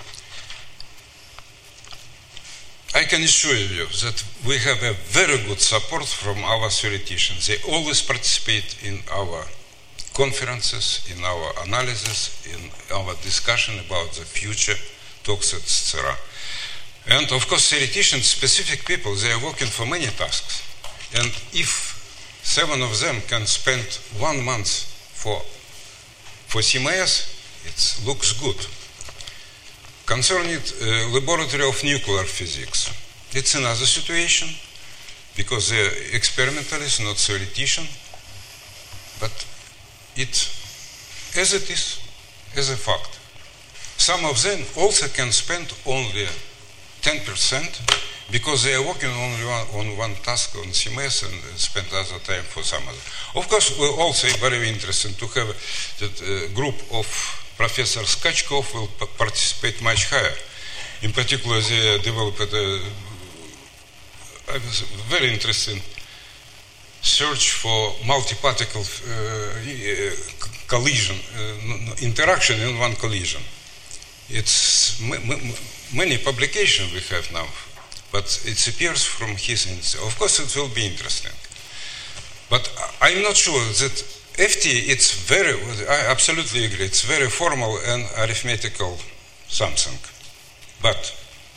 I can assure you that we have a very good support from our theoreticians. They always participate in our conferences, in our analysis, in our discussion about the future talks, et cetera. And of course, theoreticians, specific people, they are working for many tasks. And if seven of them can spend one month for, for C M S, it looks good. Concerning uh, laboratory of nuclear physics, it's another situation, because they're experimentalists, not theoretician, but it, as it is, as a fact. Some of them also can spend only ten percent because they are working only one, on one task on C M S and spend other time for some other. Of course, we're also very interested to have that uh, group of Professor Skachkov will p- participate much higher. In particular, they developed a, a very interesting search for multi-particle uh, collision, uh, interaction in one collision. It's m- m- many publications we have now, but it appears from his insight. Of course, it will be interesting. But I'm not sure that F T, it's very, I absolutely agree, it's very formal and arithmetical something. But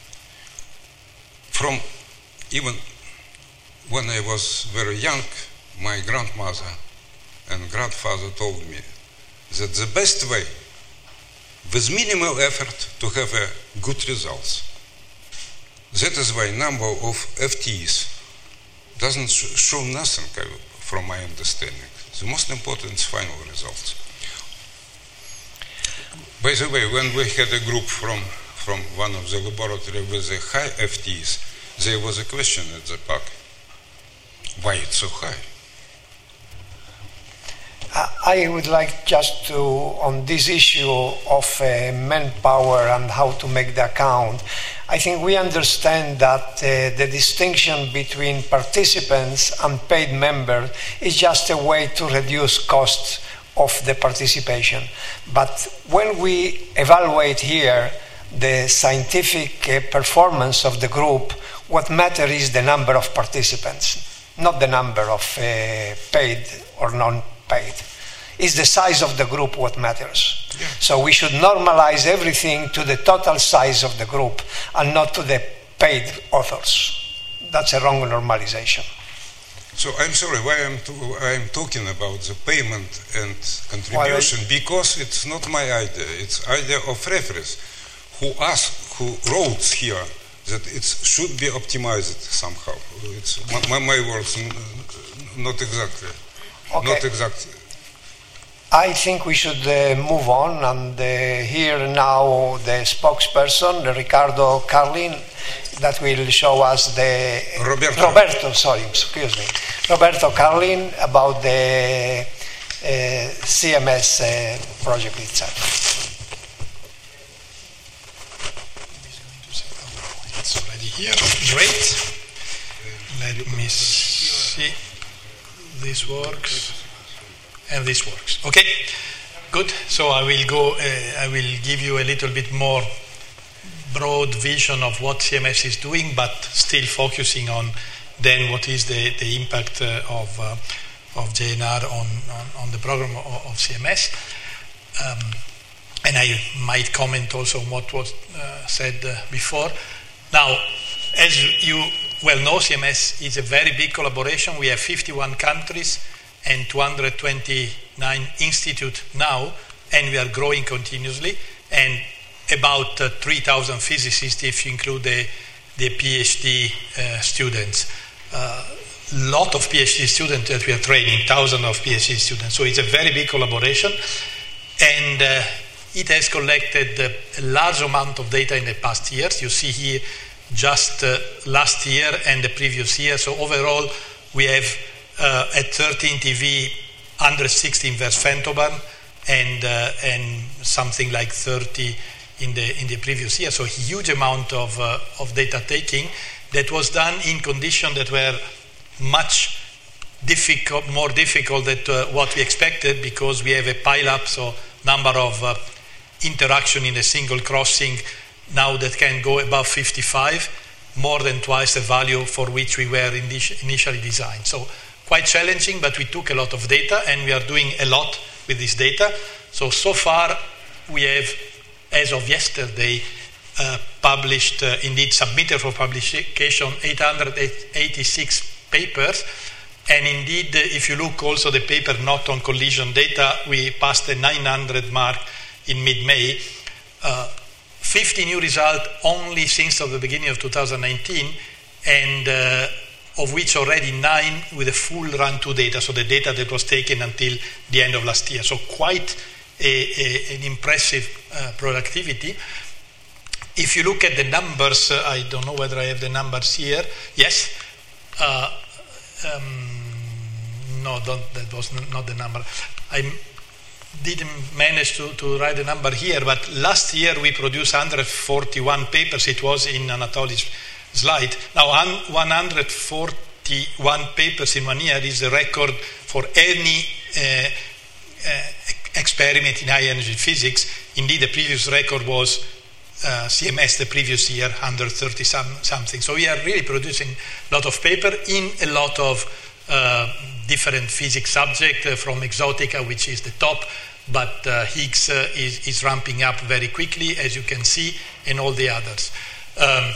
from even when I was very young, my grandmother and grandfather told me that the best way with minimal effort to have a good results. That is why number of F T Es doesn't show nothing from my understanding. The most important is final results. By the way, when we had a group from, from one of the laboratories with the high F T Es, there was a question at the park. Why it's so high? I would like just to, on this issue of uh, manpower and how to make the account, I think we understand that uh, the distinction between participants and paid members is just a way to reduce costs of the participation. But when we evaluate here the scientific uh, performance of the group, what matters is the number of participants, not the number of uh, paid or non-paid. It's the size of the group what matters. Yeah. So we should normalize everything to the total size of the group and not to the paid authors. That's a wrong normalization. So I'm sorry, why I'm, to, I'm talking about the payment and contribution, well, because it's not my idea, it's idea of referees who asked, who wrote here that it should be optimized somehow. It's my, my words, not exactly. Okay. Not exactly. I think we should uh, move on and uh, hear now the spokesperson, Riccardo Carlin, that will show us the... Roberto. Roberto, sorry, excuse me. Roberto Carlin about the uh, C M S uh, project itself. It's already here. Great. Let me see. This works. And this works. Okay, good. So I will go. Uh, I will give you a little bit more broad vision of what C M S is doing, but still focusing on then what is the, the impact uh, of uh, of J N R on, on, on the program of, of C M S. Um, and I might comment also on what was uh, said uh, before. Now, as you well know, C M S is a very big collaboration. We have fifty-one countries and two hundred twenty-nine institutes now, and we are growing continuously, and about uh, three thousand physicists if you include the, the PhD uh, students. A uh, lot of PhD students that we are training, thousands of PhD students. So it's a very big collaboration, and uh, it has collected uh, a large amount of data in the past years. You see here just uh, last year and the previous year. So overall, we have Uh, at thirteen T V, one hundred sixty inverse femtobarn, and uh, and something like thirty in the in the previous year. So a huge amount of uh, of data taking that was done in conditions that were much difficult, more difficult than uh, what we expected, because we have a pile-up, so number of uh, interaction in a single crossing now that can go above fifty-five, more than twice the value for which we were initi- initially designed. So quite challenging, but we took a lot of data, and we are doing a lot with this data. So, so far, we have, as of yesterday, uh, published, uh, indeed submitted for publication, eight hundred eighty-six papers. And indeed, uh, if you look also the paper not on collision data, we passed the nine hundred mark in mid-May. Uh, fifty new results only since of the beginning of two thousand nineteen, and uh, of which already nine with a full run two data, so the data that was taken until the end of last year. So quite a, a, an impressive uh, productivity. If you look at the numbers, uh, I don't know whether I have the numbers here. Yes. Uh, um, no, don't, that was not the number. I didn't manage to, to write the number here, but last year we produced one hundred forty-one papers. It was in Anatoly's slide. Now, one hundred forty-one papers in one year is the record for any uh, uh, experiment in high energy physics. Indeed, the previous record was uh, C M S the previous year, one hundred thirty some, something. So we are really producing a lot of paper in a lot of uh, different physics subjects, uh, from exotica, which is the top, but uh, Higgs uh, is, is ramping up very quickly, as you can see, and all the others. Um,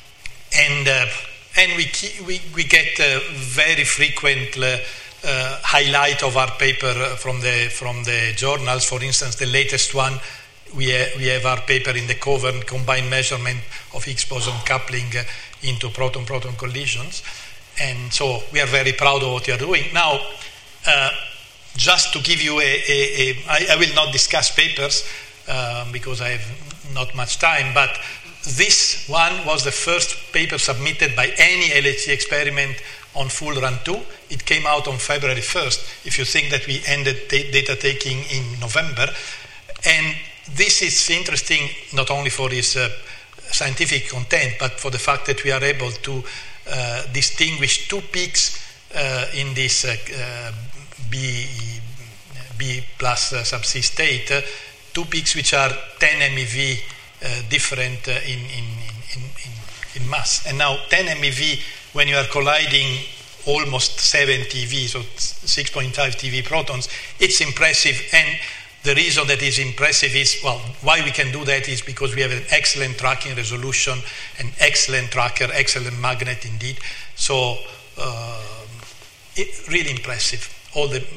And uh, and we, keep, we we get uh, very frequent uh, uh, highlight of our paper from the from the journals. For instance, the latest one, we ha- we have our paper in the Coven combined measurement of Higgs boson coupling uh, into proton-proton collisions, and so we are very proud of what we are doing now. Uh, just to give you a, a, a I, I will not discuss papers uh, because I have not much time, but this one was the first paper submitted by any L H C experiment on full run two. It came out on February first, if you think that we ended t- data taking in November. And this is interesting not only for its uh, scientific content, but for the fact that we are able to uh, distinguish two peaks uh, in this uh, uh, B, B plus uh, subsea state, uh, two peaks which are ten MeV Uh, different uh, in, in, in, in, in mass. And now ten MeV, when you are colliding almost seven T V, so six point five T V protons, it's impressive. And the reason that is impressive is, well, why we can do that is because we have an excellent tracking resolution, an excellent tracker, excellent magnet indeed. So uh, it, really impressive. All the,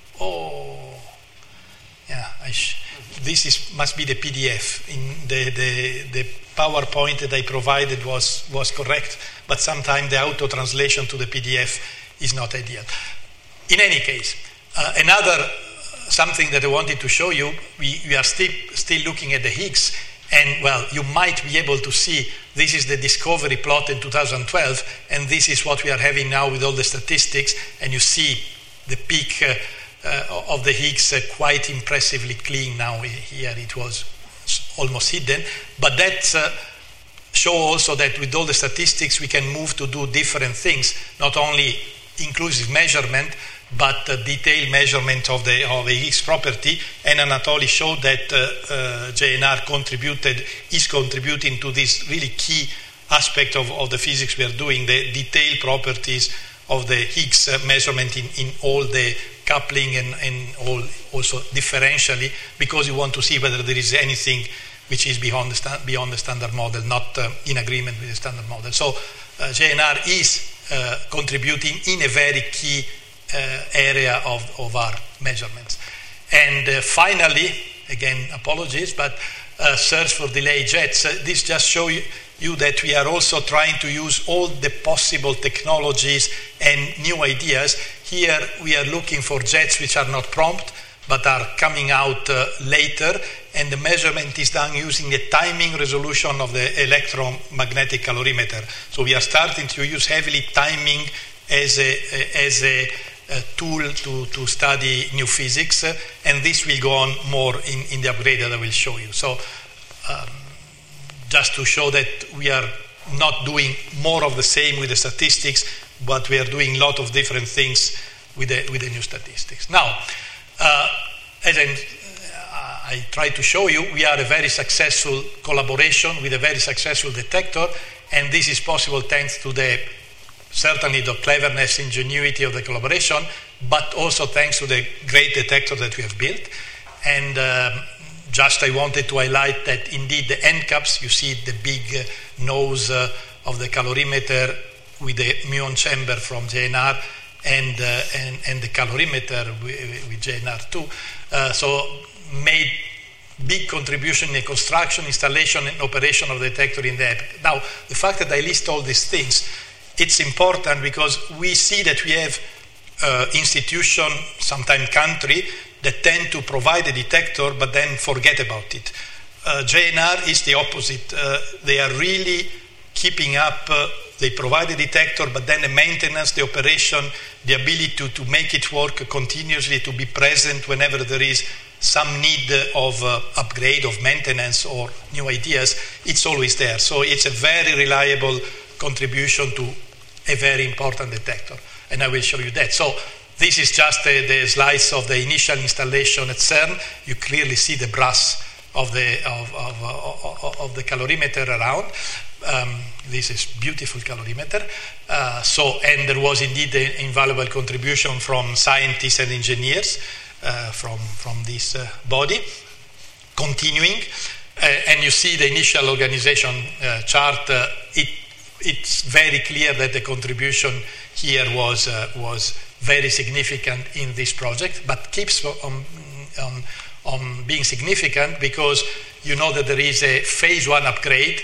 oh, yeah, I sh- this is must be the P D F. In the, the, the PowerPoint that I provided was, was correct, but sometimes the auto translation to the P D F is not ideal. In any case, uh, another something that I wanted to show you, we, we are still, still looking at the Higgs, and well, you might be able to see this is the discovery plot in two thousand twelve, and this is what we are having now with all the statistics, and you see the peak uh, uh, of the Higgs uh, quite impressively clean now. Here it was almost hidden, but that uh, show also that with all the statistics we can move to do different things, not only inclusive measurement, but uh, detailed measurement of the, of the Higgs property. And Anatoly showed that uh, uh, J N R contributed, is contributing to this really key aspect of, of the physics we are doing, the detailed properties of the Higgs uh, measurement in, in all the coupling and, and all also differentially, because you want to see whether there is anything which is beyond the, sta- beyond the standard model, not uh, in agreement with the standard model. So uh, J N R is uh, contributing in a very key uh, area of, of our measurements. And uh, finally, again, apologies, but uh, search for delay jets. Uh, this just shows you, you that we are also trying to use all the possible technologies and new ideas. Here we are looking for jets which are not prompt, but are coming out uh, later, and the measurement is done using the timing resolution of the electromagnetic calorimeter. So we are starting to use heavily timing as a, as a, a tool to, to study new physics, uh, and this will go on more in, in the upgrade that I will show you. So um, just to show that we are not doing more of the same with the statistics, but we are doing a lot of different things with the, with the new statistics. Now, uh, as I'm, uh, I tried to show you, we are a very successful collaboration with a very successful detector, and this is possible thanks to the certainly the cleverness, ingenuity of the collaboration, but also thanks to the great detector that we have built. And um, just I wanted to highlight that indeed the end caps, you see the big uh, nose uh, of the calorimeter with the muon chamber from J N R, and, uh, and, and the calorimeter with, with J N R two. Uh, so made big contribution in the construction, installation, and operation of the detector in the epoch. Now, the fact that I list all these things, it's important because we see that we have uh, institution, sometimes country, that tend to provide a detector but then forget about it. Uh, J N R is the opposite. Uh, they are really keeping up. Uh, they provide a detector, but then the maintenance, the operation, the ability to, to make it work continuously, to be present whenever there is some need of uh, upgrade, of maintenance, or new ideas, it's always there. So it's a very reliable contribution to a very important detector, and I will show you that. So this is just the, the slides of the initial installation at CERN. You clearly see the brass of the of, of, of, of the calorimeter around. Um, this is beautiful calorimeter. Uh, so, and there was indeed an invaluable contribution from scientists and engineers uh, from from this uh, body. Continuing, uh, and you see the initial organization uh, chart. Uh, it it's very clear that the contribution here was uh, was very significant in this project, but keeps on, on, on being significant because you know that there is a phase one upgrade.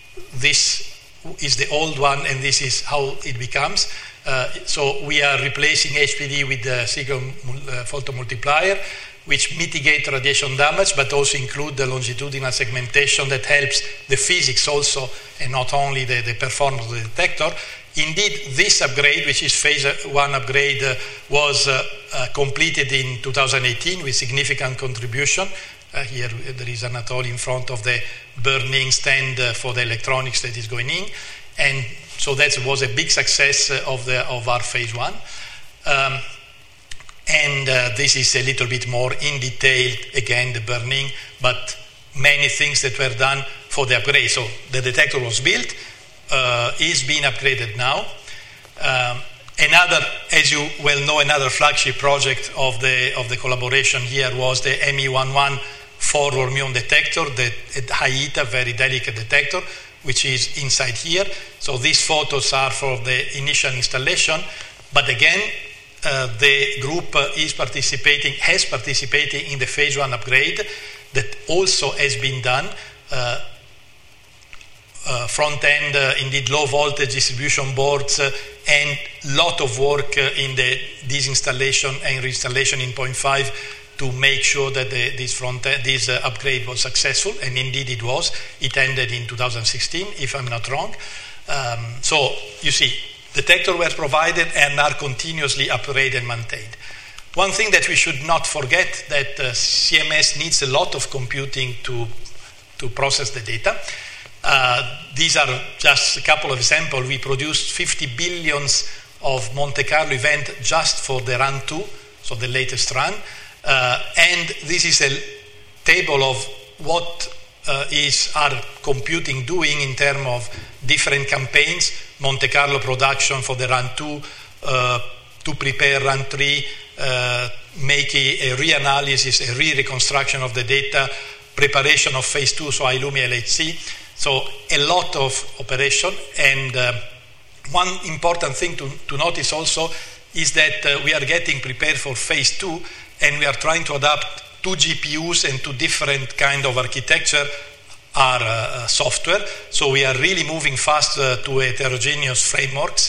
This is the old one, and this is how it becomes. Uh, so we are replacing H P D with the silicon uh, photomultiplier, which mitigate radiation damage, but also include the longitudinal segmentation that helps the physics also, and not only the, the performance of the detector. Indeed, this upgrade, which is phase one upgrade, uh, was uh, uh, completed in two thousand eighteen with significant contribution. Uh, here there is Anatoly in front of the burning stand uh, for the electronics that is going in. And so that was a big success uh, of, the, of our phase one. Um, and uh, this is a little bit more in detail, again, the burning, but many things that were done for the upgrade. So the detector was built, uh, is being upgraded now. Um, another, as you well know, another flagship project of the of the collaboration here was the M E eleven forward muon detector, the high eta, very delicate detector, which is inside here. So these photos are for the initial installation, but again, uh, the group uh, is participating, has participated in the phase one upgrade that also has been done. Uh, uh, front end, uh, indeed, low voltage distribution boards, uh, and lot of work uh, in the disinstallation and reinstallation in point five to make sure that the, this front this uh, upgrade was successful, and indeed it was. It ended in two thousand sixteen, if I'm not wrong. Um, so you see, detectors were provided and are continuously upgraded and maintained. One thing that we should not forget, that uh, C M S needs a lot of computing to, to process the data. Uh, these are just a couple of examples. We produced fifty billions of Monte Carlo event just for the run two, so the latest run. Uh, and this is a table of what uh, is our computing doing in terms of different campaigns, Monte Carlo production for the run two, uh, to prepare run three, uh, make a, a reanalysis, a re-reconstruction of the data, preparation of phase two, so Illumia L H C. So a lot of operation. And uh, one important thing to, to notice also is that uh, we are getting prepared for phase two, and we are trying to adapt two G P Us and two different kind of architecture, our uh, software. So we are really moving fast uh, to heterogeneous frameworks,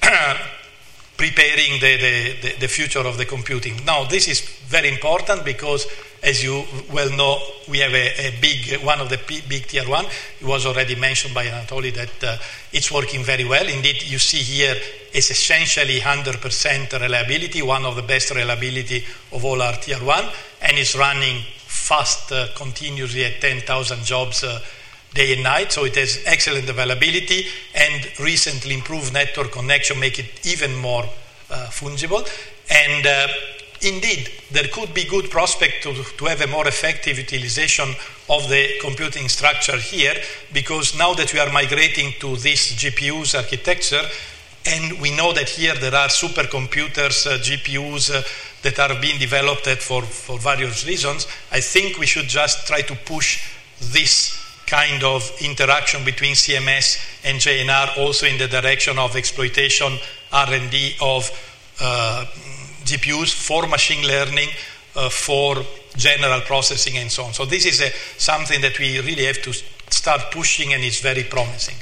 preparing the, the, the future of the computing. Now, this is very important because, as you well know, we have a, a big, one of the p- big tier one. It was already mentioned by Anatoly that uh, it's working very well. Indeed, you see here it's essentially one hundred percent reliability, one of the best reliability of all our tier one, and it's running fast, uh, continuously at ten thousand jobs uh, day and night. So it has excellent availability, and recently improved network connection make it even more uh, fungible. And uh, indeed, there could be good prospect to, to have a more effective utilization of the computing structure here, because now that we are migrating to this G P U's architecture, and we know that here there are supercomputers, uh, G P Us uh, that are being developed for, for various reasons, I think we should just try to push this kind of interaction between C M S and J N R also in the direction of exploitation, R and D of uh, G P Us for machine learning, uh, for general processing, and so on. So this is a, something that we really have to start pushing, and it's very promising.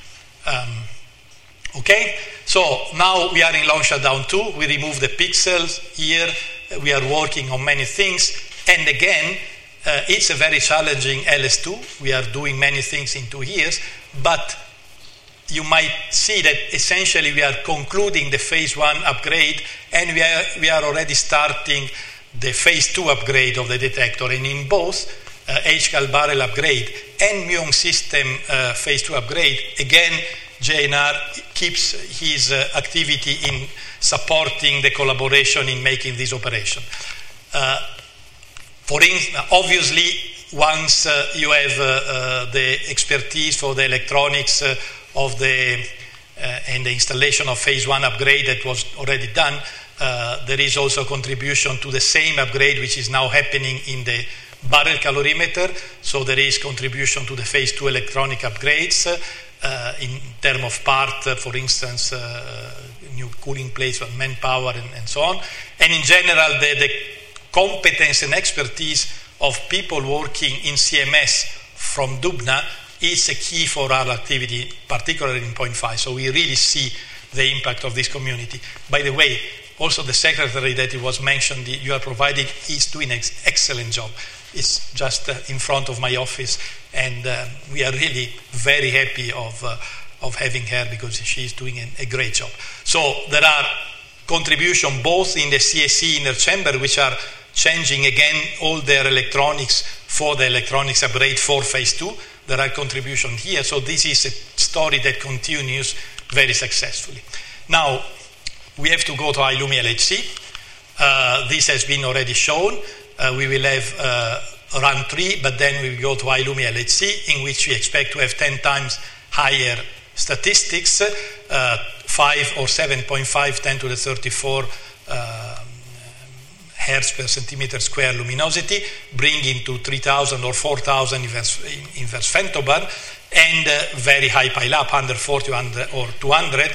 Um, okay, so now we are in long shutdown two. We remove the pixels here. We are working on many things, and again, uh, it's a very challenging L S two. We are doing many things in two years, but you might see that essentially we are concluding the phase one upgrade, and we are, we are already starting the phase two upgrade of the detector. And in both uh, H C A L barrel upgrade and muon system uh, phase two upgrade, again, J N R keeps his uh, activity in supporting the collaboration in making this operation. Uh, for instance, obviously, once uh, you have uh, uh, the expertise for the electronics uh, of the uh, and the installation of phase one upgrade that was already done, uh, there is also contribution to the same upgrade which is now happening in the barrel calorimeter. So there is contribution to the phase two electronic upgrades uh, in terms of part, uh, for instance, uh, new cooling plates, manpower, and, and so on. And in general, the, the competence and expertise of people working in C M S from Dubna is a key for our activity, particularly in point five. So we really see the impact of this community. By the way, also the secretary that it was mentioned, you are providing, is doing an ex- excellent job. It's just uh, in front of my office, and uh, we are really very happy of uh, of having her, because she is doing a, a great job. So there are contributions both in the C S C inner chamber, which are changing again all their electronics for the electronics upgrade for phase two. There are contributions here, so this is a story that continues very successfully. Now, we have to go to Illumia L H C. Uh, this has been already shown. Uh, we will have uh, run three, but then we will go to Illumia L H C, in which we expect to have ten times higher statistics, uh, five or seven point five, ten to the thirty-four uh, hertz per centimeter square luminosity, bringing to three thousand or four thousand inverse, inverse femtobarn, and uh, very high pile-up, one forty or two hundred.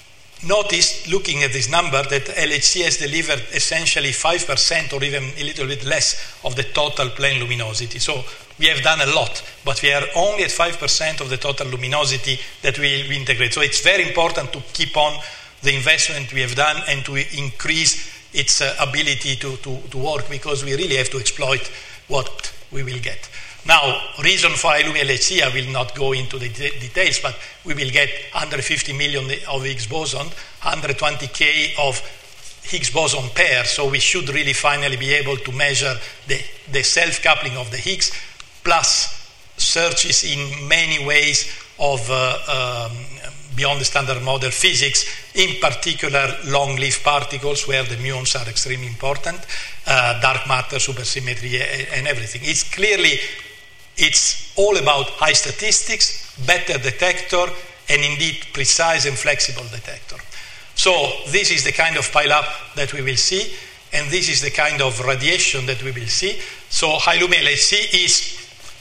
Notice, looking at this number, that L H C has delivered essentially five percent or even a little bit less of the total plane luminosity. So we have done a lot, but we are only at five percent of the total luminosity that we, we integrate. So it's very important to keep on the investment we have done and to increase its uh, ability to, to, to work, because we really have to exploit what we will get. Now, reason for Halloumi L H C, I will not go into the de- details, but we will get one hundred fifty million of Higgs boson, one hundred twenty K of Higgs boson pair, so we should really finally be able to measure the, the self-coupling of the Higgs, plus searches in many ways of uh, um, beyond the standard model physics, in particular long-lived particles where the muons are extremely important, uh, dark matter, supersymmetry, and everything. It's clearly, it's all about high statistics, better detector, and indeed precise and flexible detector. So this is the kind of pileup that we will see, and this is the kind of radiation that we will see. So Halloumi L H C is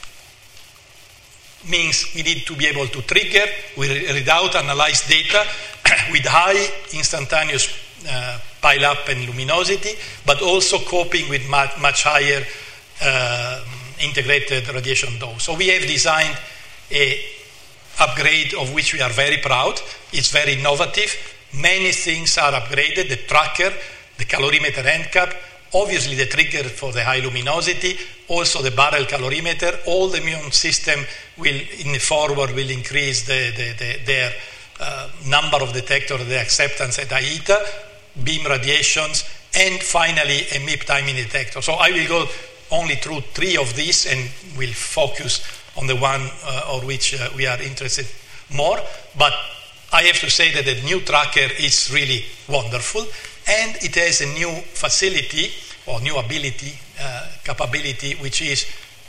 means we need to be able to trigger, we read out, analyze data with high instantaneous uh, pileup and luminosity, but also coping with much, much higher uh, integrated radiation dose. So we have designed a upgrade of which we are very proud. It's very innovative. Many things are upgraded, the tracker, the calorimeter end cap, obviously the trigger for the high luminosity, also the barrel calorimeter. All the muon system will, in the forward, will increase the, the, the, their uh, number of detectors, the acceptance at I E T A, beam radiations, and finally a M I P timing detector. So I will go only through three of these and will focus on the one uh, on which uh, we are interested more. But I have to say that the new tracker is really wonderful, and it has a new facility or new ability, uh, capability, which is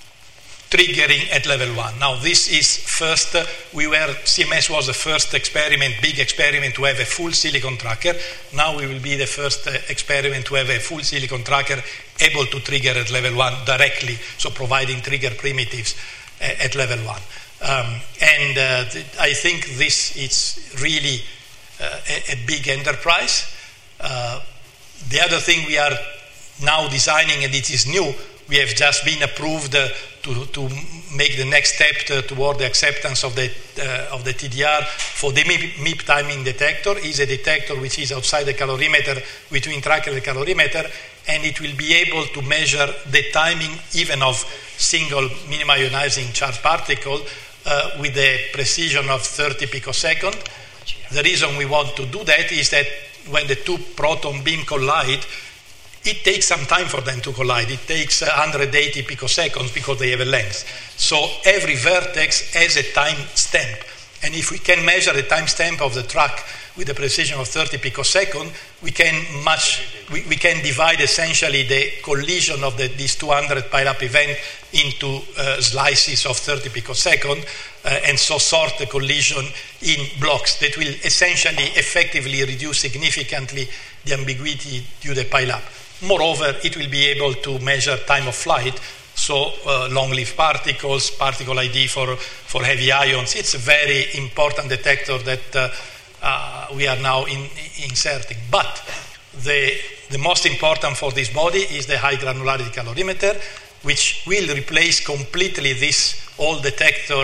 triggering at level one. Now, this is first, uh, we were, C M S was the first experiment, big experiment to have a full silicon tracker. Now we will be the first uh, experiment to have a full silicon tracker able to trigger at level one directly, so providing trigger primitives uh, at level one. Um, and uh, th- I think this is really uh, a, a big enterprise. Uh, the other thing we are now designing, and it is new, we have just been approved uh, to, to make the next step to, toward the acceptance of the, uh, of the T D R for the M I P timing detector. Is a detector which is outside the calorimeter, between tracker and calorimeter, and it will be able to measure the timing even of single minimum ionizing charged particle uh, with a precision of thirty picosecond. The reason we want to do that is that when the two proton beam collide, it takes some time for them to collide. It takes one hundred eighty picoseconds because they have a length. So every vertex has a time stamp. And if we can measure the time stamp of the track with a precision of thirty picoseconds, we can much we, we can divide essentially the collision of the, these two hundred pileup events into uh, slices of thirty picoseconds, uh, and so sort the collision in blocks that will essentially effectively reduce significantly the ambiguity due to the pileup. Moreover, it will be able to measure time of flight, so uh, long-lived particles, particle I D for, for heavy ions. It's a very important detector that uh, uh, we are now in, inserting. But the, the most important for this body is the high granularity calorimeter, which will replace completely this old detector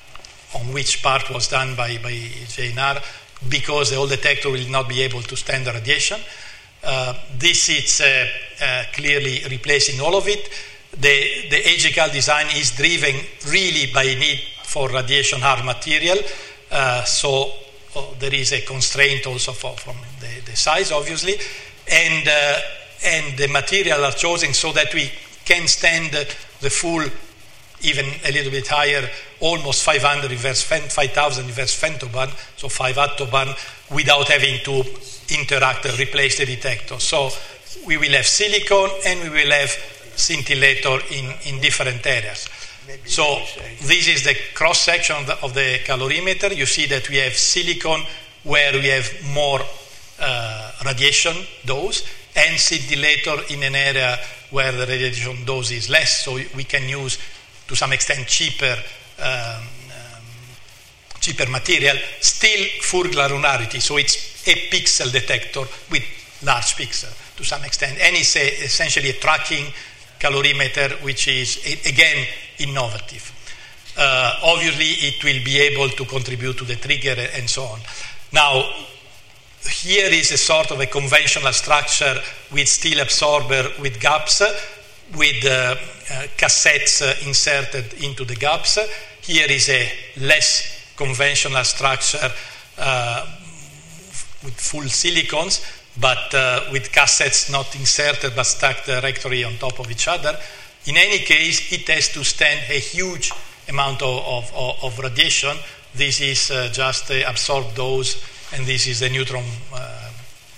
on which part was done by, by J N R, because the old detector will not be able to stand the radiation. Uh, this is uh, uh, clearly replacing all of it. The, the A J C A L design is driven really by need for radiation hard material, uh, so oh, there is a constraint also for, from the, the size, obviously, and, uh, and the material are chosen so that we can stand the full, even a little bit higher, almost five hundred inverse five thousand inverse femtobarn, so five attobarn, without having to interact and replace the detector. So we will have silicon and we will have scintillator in, in different areas. So this is the cross-section of the, of the calorimeter. You see that we have silicon where we have more uh, radiation dose, and scintillator in an area where the radiation dose is less, so we can use to some extent cheaper um, um, cheaper material, still full granularity, so it's a pixel detector with large pixel to some extent, and it's a, essentially a tracking calorimeter which is, again, innovative. Uh, obviously, it will be able to contribute to the trigger and so on. Now, here is a sort of a conventional structure with steel absorber with gaps, with uh, uh, cassettes uh, inserted into the gaps. Here is a less conventional structure uh, with full silicons, but uh, with cassettes not inserted but stuck directly on top of each other. In any case, it has to stand a huge amount of, of, of radiation. This is uh, just the absorbed dose, and this is the neutron, uh,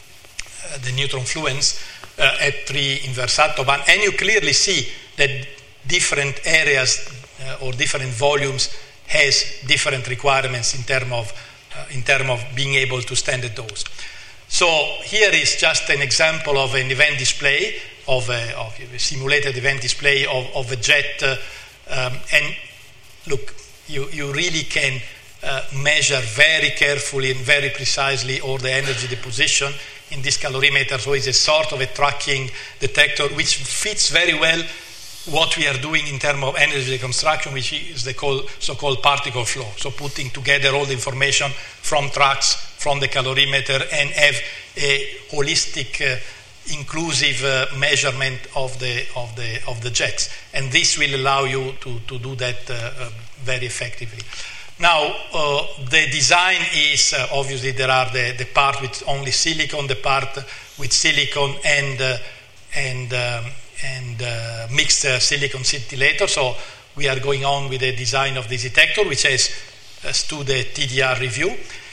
the neutron fluence uh, at three inverse atoman. And you clearly see that different areas uh, or different volumes has different requirements in terms of uh, in terms of being able to stand the dose. So here is just an example of an event display of a, of a simulated event display of, of a jet, uh, um, and look, you you really can uh, measure very carefully and very precisely all the energy deposition in this calorimeter. So it's a sort of a tracking detector which fits very well what we are doing in terms of energy reconstruction, which is the call, so-called particle flow. So putting together all the information from tracks, from the calorimeter, and have a holistic, uh, inclusive uh, measurement of the of the of the jets. And this will allow you to, to do that uh, uh, very effectively. Now, uh, the design is uh, obviously there are the, the part with only silicon, the part with silicon and uh, and um, and uh, mixed uh, silicon scintillator. So we are going on with the design of this detector, which has uh, stood the T D R review.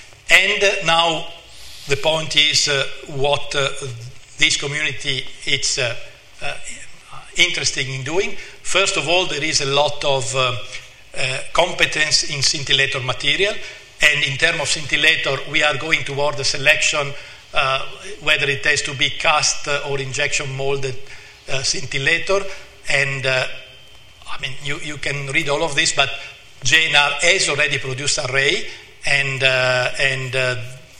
And uh, now the point is uh, what uh, this community is uh, uh, interested in doing. First of all, there is a lot of uh, uh, competence in scintillator material. And in terms of scintillator, we are going toward the selection, uh, whether it has to be cast uh, or injection molded Uh, scintillator. And uh, I mean, you, you can read all of this, but J N R has already produced array, and uh, and uh,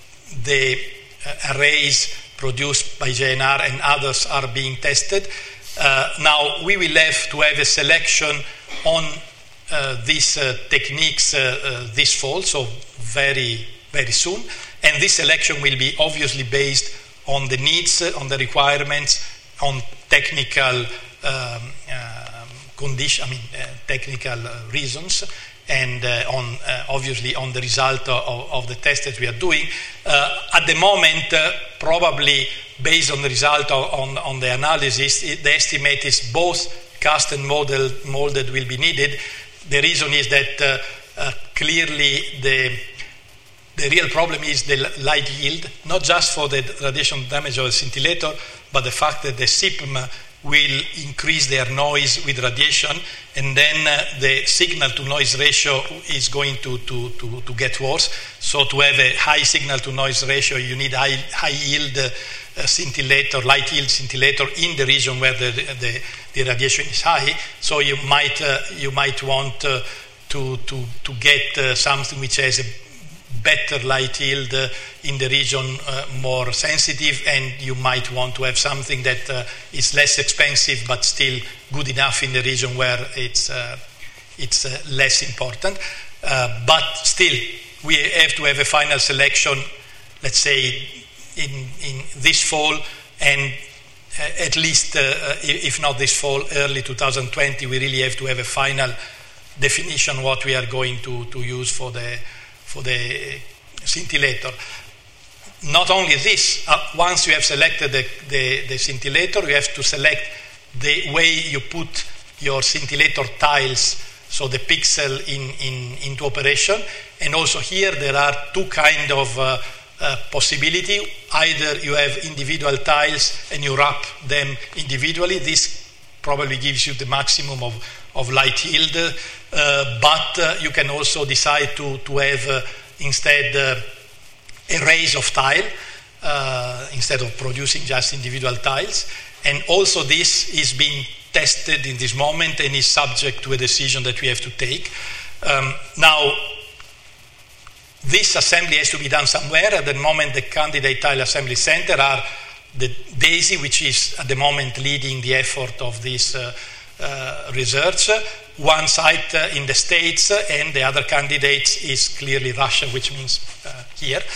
the uh, arrays produced by J N R and others are being tested. Uh, now we will have to have a selection on uh, these uh, techniques uh, uh, this fall, so very very soon, and this selection will be obviously based on the needs, uh, on the requirements, on technical um, uh, condition, I mean, uh, technical uh, reasons, and uh, on uh, obviously on the result of, of the tests that we are doing. Uh, at the moment, uh, probably based on the result of, on, on the analysis, it, the estimate is both cast and molded, molded will be needed. The reason is that uh, uh, clearly the The real problem is the light yield, not just for the radiation damage of the scintillator, but the fact that the S I P M will increase their noise with radiation, and then uh, the signal-to-noise ratio is going to, to, to, to get worse. So to have a high signal-to-noise ratio, you need high, high yield uh, scintillator, light yield scintillator in the region where the, the, the radiation is high. So you might, uh, you might want uh, to, to, to get uh, something which has a better light yield uh, in the region uh, more sensitive, and you might want to have something that uh, is less expensive but still good enough in the region where it's uh, it's uh, less important. Uh, but still, we have to have a final selection, let's say, in, in this fall, and uh, at least, uh, if not this fall, early two thousand twenty, we really have to have a final definition what we are going to, to use for the for the scintillator. Not only this, uh, once you have selected the, the, the scintillator, you have to select the way you put your scintillator tiles, so the pixel in, in, into operation. And also here there are two kind of uh, uh, possibility. Either you have individual tiles and you wrap them individually. This probably gives you the maximum of, of light yield. Uh, but uh, you can also decide to, to have uh, instead uh, arrays of tile uh, instead of producing just individual tiles. And also this is being tested in this moment and is subject to a decision that we have to take. Um, now, this assembly has to be done somewhere. At the moment, the candidate tile assembly center are the DESY, which is at the moment leading the effort of this uh, uh, research. One site uh, in the States, uh, and the other candidate is clearly Russia, which means uh, here.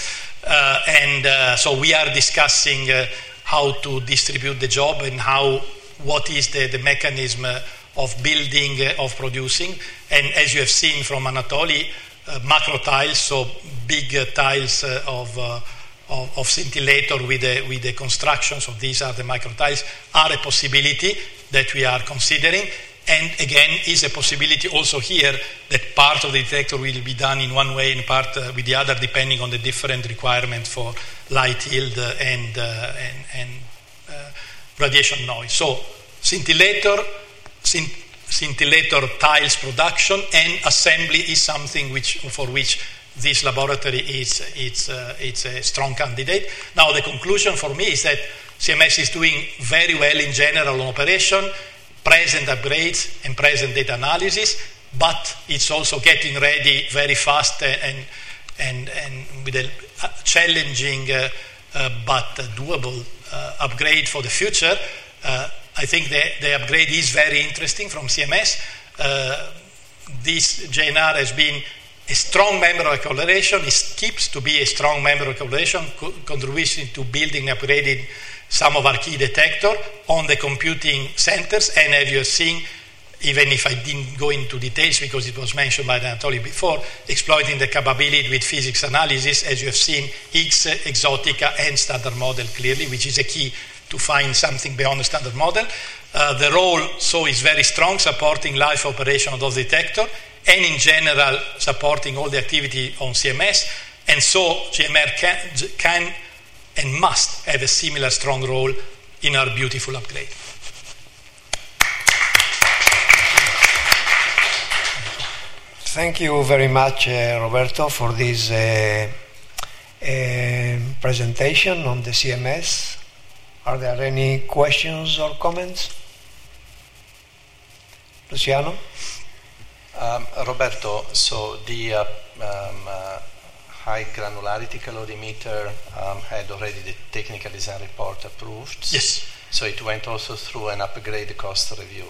Uh, and uh, so we are discussing uh, how to distribute the job and how what is the, the mechanism uh, of building, uh, of producing. And as you have seen from Anatoly, uh, macro tiles, so big uh, tiles uh, of, uh, of of scintillator with the, with the construction, so these are the micro tiles, are a possibility that we are considering. And again, is a possibility also here that part of the detector will be done in one way and part uh, with the other, depending on the different requirement for light yield uh, and, uh, and, and uh, radiation noise. So scintillator, scint- scintillator tiles production and assembly is something which for which this laboratory is it's, uh, it's a strong candidate. Now the conclusion for me is that C M S is doing very well in general on operation, present upgrades and present data analysis, but it's also getting ready very fast and and, and with a challenging uh, uh, but doable uh, upgrade for the future. Uh, I think the, the upgrade is very interesting from C M S. Uh, this J N R has been a strong member of collaboration. It keeps to be a strong member of collaboration, co- contributing to building and upgrading some of our key detector on the computing centers, and as you have seen, even if I didn't go into details because it was mentioned by Anatoly before, exploiting the capability with physics analysis, as you have seen, X, Exotica, and standard model clearly, which is a key to find something beyond the standard model. Uh, the role, so, is very strong, supporting live operation of those detector, and in general, supporting all the activity on C M S, and so G M R can, can and must have a similar strong role in our beautiful upgrade. Thank you very much, uh, Roberto, for this uh, uh, presentation on the C M S. Are there any questions or comments? Luciano? Um, Roberto, so the uh, um, uh, high granularity calorimeter um, had already the technical design report approved. Yes. So it went also through an upgrade cost review.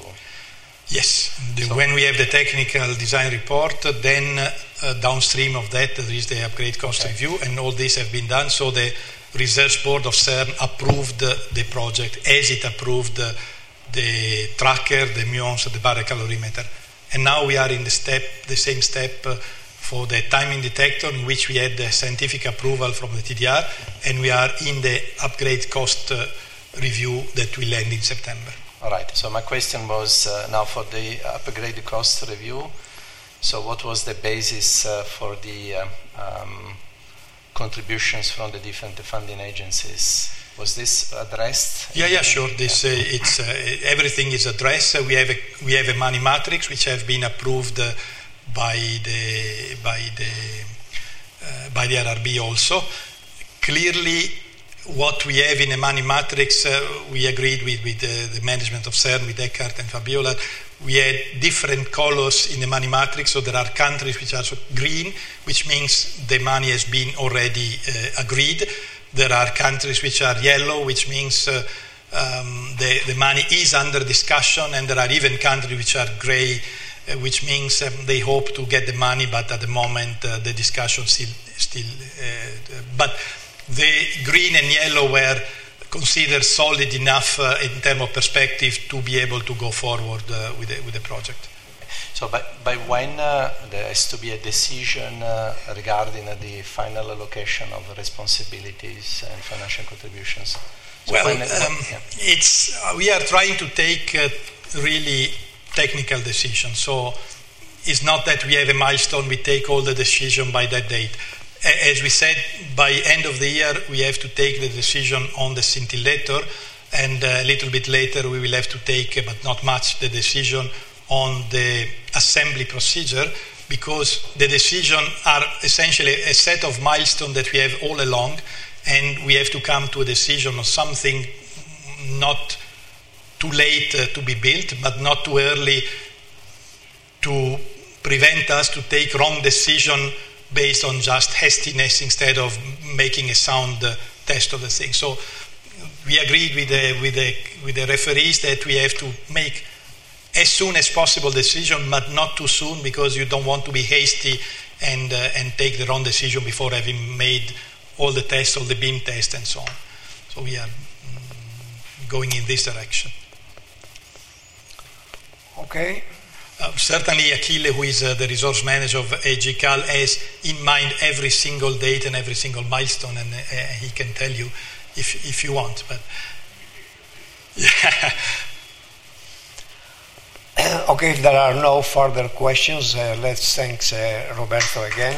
Yes. The, So- when we have the technical design report, then uh, downstream of that there is the upgrade cost Okay. review, and all this have been done. So the research board of CERN approved uh, the project as it approved uh, the tracker, the muons, the barocalorimeter. And now we are in the step, the same step uh, for the timing detector, in which we had the scientific approval from the T D R, and we are in the upgrade cost uh, review that will end in September. All right. So my question was uh, now for the upgrade cost review. So what was the basis uh, for the um, um, contributions from the different funding agencies? Was this addressed? Yeah, yeah, sure. This uh, it's uh, everything is addressed. Uh, we have a we have a money matrix which have been approved uh, by the by the uh, by the R R B also. Clearly, what we have in a money matrix, uh, we agreed with with uh, the management of CERN, with Eckhart and Fabiola. We had different colors in the money matrix. So there are countries which are green, which means the money has been already uh, agreed. There are countries which are yellow, which means uh, um, the, the money is under discussion, and there are even countries which are grey, uh, which means um, they hope to get the money, but at the moment uh, the discussion still, still. Uh, but the green and yellow were considered solid enough uh, in terms of perspective to be able to go forward uh, with the, with the project. So by, by when uh, there has to be a decision uh, regarding uh, the final allocation of responsibilities and financial contributions? So Well, when- um, yeah. it's uh, we are trying to take uh, really technical decisions. So it's not that we have a milestone, we take all the decision by that date. A- As we said, by end of the year, we have to take the decision on the scintillator, and uh, a little bit later we will have to take, uh, but not much, the decision on the assembly procedure, because the decisions are essentially a set of milestones that we have all along, and we have to come to a decision on something not too late uh, to be built, but not too early to prevent us to take wrong decision based on just hastiness instead of making a sound uh, test of the thing. So we agreed with the, with the, with the referees that we have to make as soon as possible decision, but not too soon, because you don't want to be hasty and uh, and take the wrong decision before having made all the tests, all the beam tests, and so on. So we are mm, going in this direction. Okay. Uh, certainly Achille, who is uh, the resource manager of A G C A L, has in mind every single date and every single milestone, and uh, he can tell you if if you want. But yeah. Okay, if there are no further questions, uh, let's thank uh, Roberto again.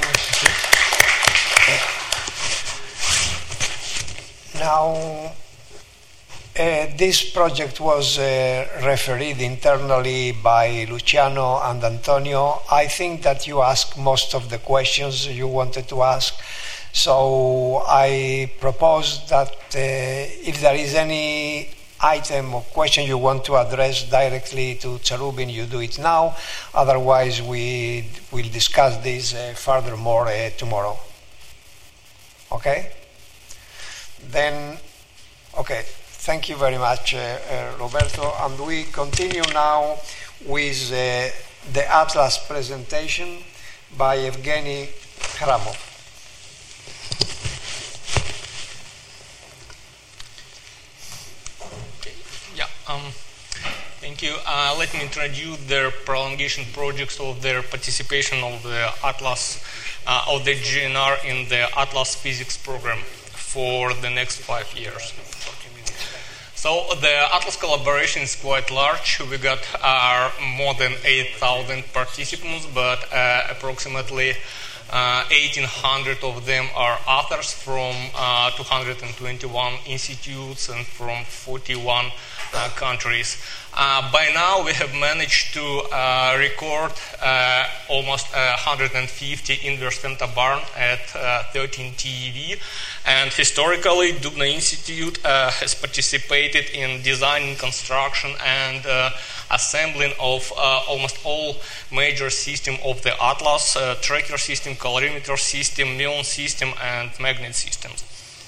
Now, uh, this project was uh, refereed internally by Luciano and Antonio. I think that you asked most of the questions you wanted to ask. So I propose that uh, if there is any item or question you want to address directly to Cherubim, you do it now. Otherwise, we will discuss this uh, furthermore uh, tomorrow. Okay? Then, okay. Thank you very much, uh, uh, Roberto. And we continue now with uh, the Atlas presentation by Evgeny Khramov. Yeah, um, thank you. Uh, let me introduce their prolongation projects of their participation of the Atlas, uh, of the G N R in the Atlas physics program for the next five years. So the Atlas collaboration is quite large. We got uh, more than eight thousand participants, but uh, approximately uh, eighteen hundred of them are authors from uh, two hundred twenty-one institutes and from forty-one uh, countries. Uh, by now, we have managed to uh, record uh, almost uh, one hundred fifty inverse femtobarn at uh, thirteen T E V, and historically, Dubna Institute uh, has participated in designing, construction, and uh, assembling of uh, almost all major systems of the Atlas: uh, tracker system, calorimeter system, muon system, and magnet systems.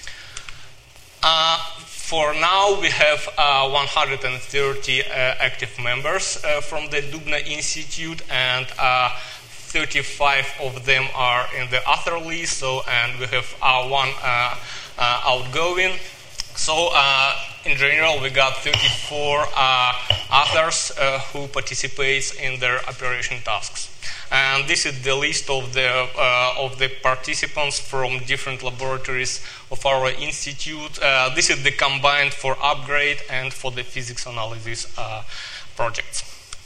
Uh, For now, we have uh, one hundred thirty uh, active members uh, from the Dubna Institute, and uh, thirty-five of them are in the author list. So, and we have uh, one uh, uh, outgoing. So, uh, in general, we got thirty-four uh, authors uh, who participate in their operation tasks. And this is the list of the uh, of the participants from different laboratories of our institute. Uh, this is the combined for upgrade and for the physics analysis uh, projects.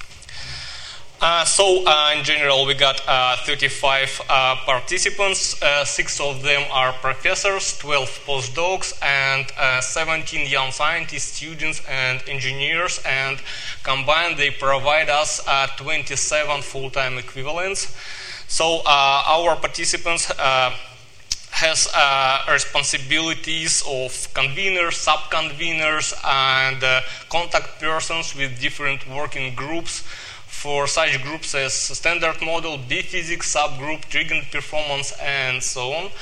Uh, so uh, in general, we got uh, thirty-five uh, participants. Uh, six of them are professors, twelve postdocs, and uh, seventeen young scientists, students, and engineers. And combined, they provide us uh, twenty-seven full-time equivalents. So uh, our participants uh, has uh, responsibilities of conveners, sub-conveners, and uh, contact persons with different working groups. For such groups as standard model, B-physics, subgroup, trigon performance, and so on.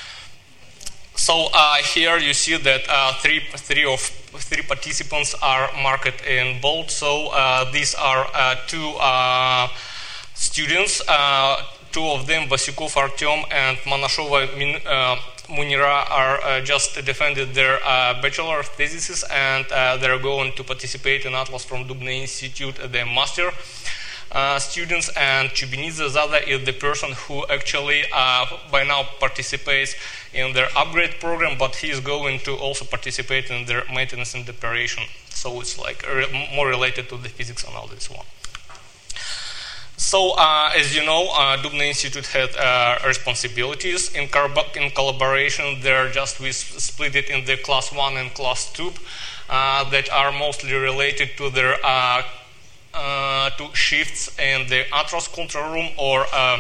So uh, here you see that uh, three, three of three participants are marked in bold. So uh, these are uh, two uh, students. Uh, two of them, Vasyukov Artyom and Manashova uh, Munira, are uh, just defended their uh, bachelor theses, and uh, they're going to participate in Atlas from Dubna Institute at the master uh, students. And Chubinidze Zada is the person who actually uh, by now participates in their upgrade program, but he is going to also participate in their maintenance and operation. So it's like re- more related to the physics analysis one. So, uh, as you know, uh, Dubna Institute had uh, responsibilities in, carb- in collaboration. They're just we split it in the class one and class two uh, that are mostly related to their uh, uh, to shifts in the Atlas control room or uh,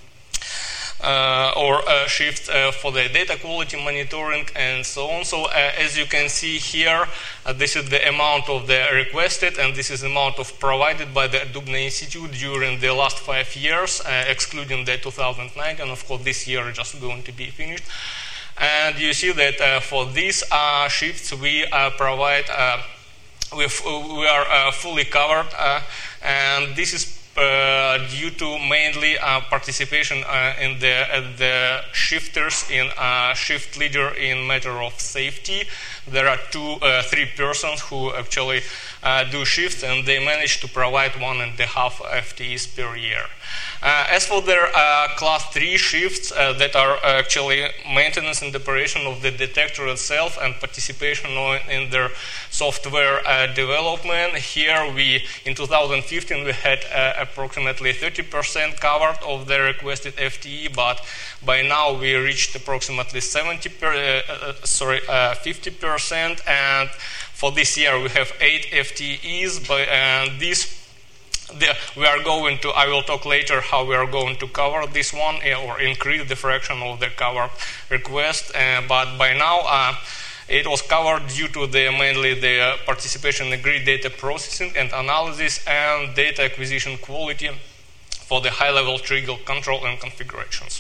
uh, or uh, shifts uh, for the data quality monitoring and so on. So, uh, as you can see here, uh, this is the amount of the requested, and this is the amount of provided by the Dubna Institute during the last five years, uh, excluding the two thousand nine, and of course this year just going to be finished. And you see that uh, for these uh, shifts we uh, provide, uh, we we are uh, fully covered, uh, and this is uh, due to mainly uh, participation uh, in the, uh, the shifters in uh, shift leader in matter of safety. There are two, uh, three persons who actually uh, do shifts, and they manage to provide one and a half F T Es per year. Uh, as for their uh, class three shifts uh, that are actually maintenance and operation of the detector itself and participation in their software uh, development, here we, in two thousand fifteen, we had uh, approximately thirty percent covered of the requested F T E, but by now we reached approximately seventy per, uh, uh, sorry, uh, fifty percent, and for this year we have eight F T Es, but, and this The, we are going to, I will talk later how we are going to cover this one uh, or increase the fraction of the covered request, uh, but by now uh, it was covered due to the mainly the uh, participation in grid data processing and analysis and data acquisition quality for the high-level trigger control and configurations.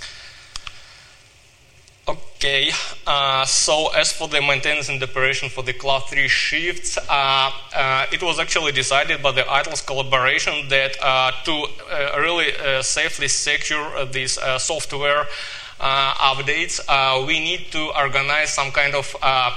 Okay, uh, so as for the maintenance and operation for the class three shifts, uh, uh, it was actually decided by the Atlas collaboration that uh, to uh, really uh, safely secure uh, these uh, software uh, updates, uh, we need to organize some kind of uh,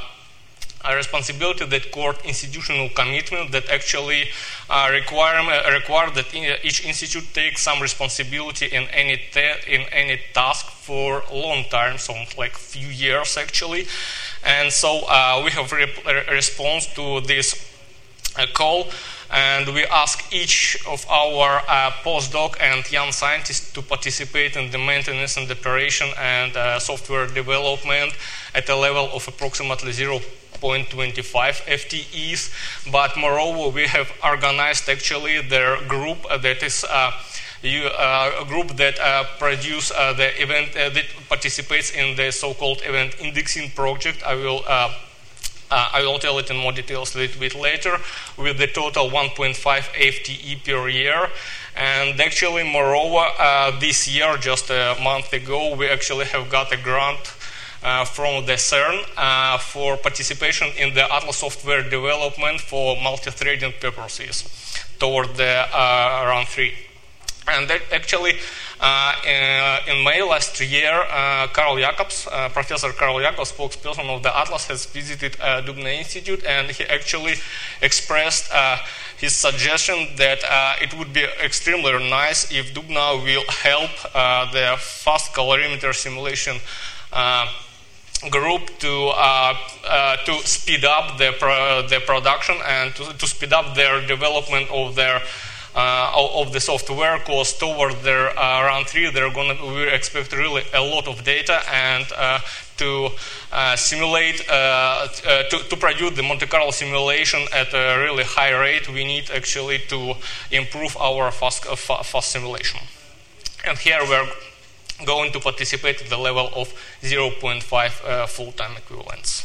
a responsibility that court institutional commitment that actually uh, require, uh, require that in, uh, each institute takes some responsibility in any in any task for a long time, so like few years actually. And so uh, we have re- response to this uh, call, and we ask each of our uh, postdoc and young scientists to participate in the maintenance and operation and uh, software development at a level of approximately zero point two five F T Es, but moreover we have organized actually their group uh, that is uh, you, uh, a group that uh, produce uh, the event uh, that participates in the so-called event indexing project. I will uh, uh, I will tell it in more details a little bit later, with the total one point five F T E per year. And actually moreover uh, this year, just a month ago, we actually have got a grant Uh, from the CERN uh, for participation in the Atlas software development for multi-threading purposes toward the uh, round three. And that actually, uh, in, in May last year, uh, Carl Jacobs, uh, Professor Carl Jacobs, spokesperson of the Atlas, has visited uh, Dubna Institute, and he actually expressed uh, his suggestion that uh, it would be extremely nice if Dubna will help uh, the fast calorimeter simulation uh, group to uh, uh, to speed up the pro- the production and to, to speed up their development of their uh, of the software, because toward their uh, round three they're gonna we expect really a lot of data, and uh, to uh, simulate uh, uh, to, to produce the Monte Carlo simulation at a really high rate, we need actually to improve our fast uh, fast simulation. And here we're going to participate at the level of zero point five uh, full-time equivalents.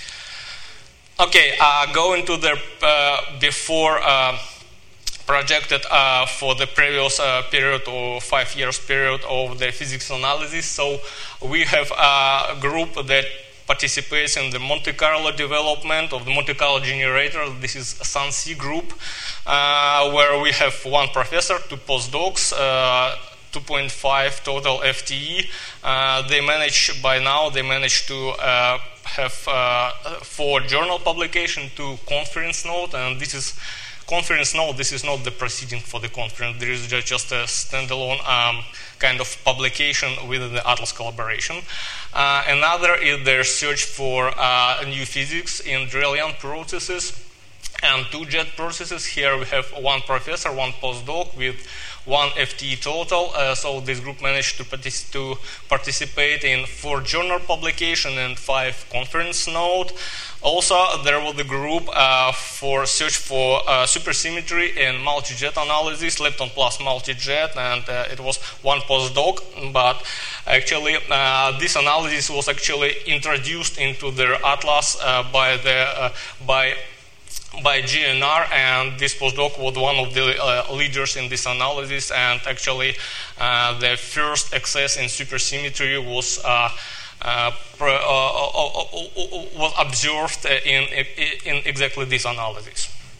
Okay, uh, going to the uh, before uh, projected uh, for the previous uh, period or five years period of the physics analysis. So we have a group that participates in the Monte Carlo development of the Monte Carlo generator. This is a SANSI group, uh, where we have one professor, two postdocs, uh, two point five total F T E. Uh, they manage by now. They manage to uh, have uh, for journal publication to conference note, and this is conference note. This is not the proceeding for the conference. There is just a standalone um, kind of publication within the Atlas collaboration. Uh, another is their search for uh, new physics in Drell-Yan processes and two jet processes. Here we have one professor, one postdoc with one F T E total. Uh, so this group managed to, partic- to participate in four journal publication and five conference note. Also, there was the group uh, for search for uh, supersymmetry and multi-jet analysis, lepton plus multi-jet, and uh, it was one postdoc. But actually, uh, this analysis was actually introduced into their Atlas uh, by the uh, by. by G N R, and this postdoc was one of the uh, leaders in this analysis, and actually uh, the first access in supersymmetry was uh, uh, pro, uh, uh, uh, was observed in, in exactly this analysis.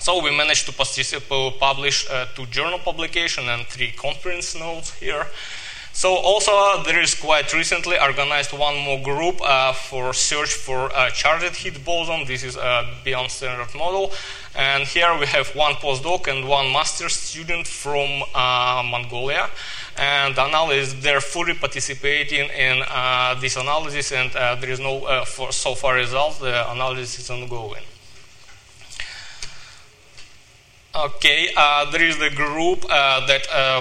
So we managed to publish uh, two journal publications and three conference notes here. So also uh, there is quite recently organized one more group uh, for search for uh, charged Higgs boson. This is a beyond standard model. And here we have one postdoc and one master student from uh, Mongolia. And the analysis, they're fully participating in uh, this analysis, and uh, there is no uh, for so far results. The analysis is ongoing. Okay, uh, there is the group uh, that uh,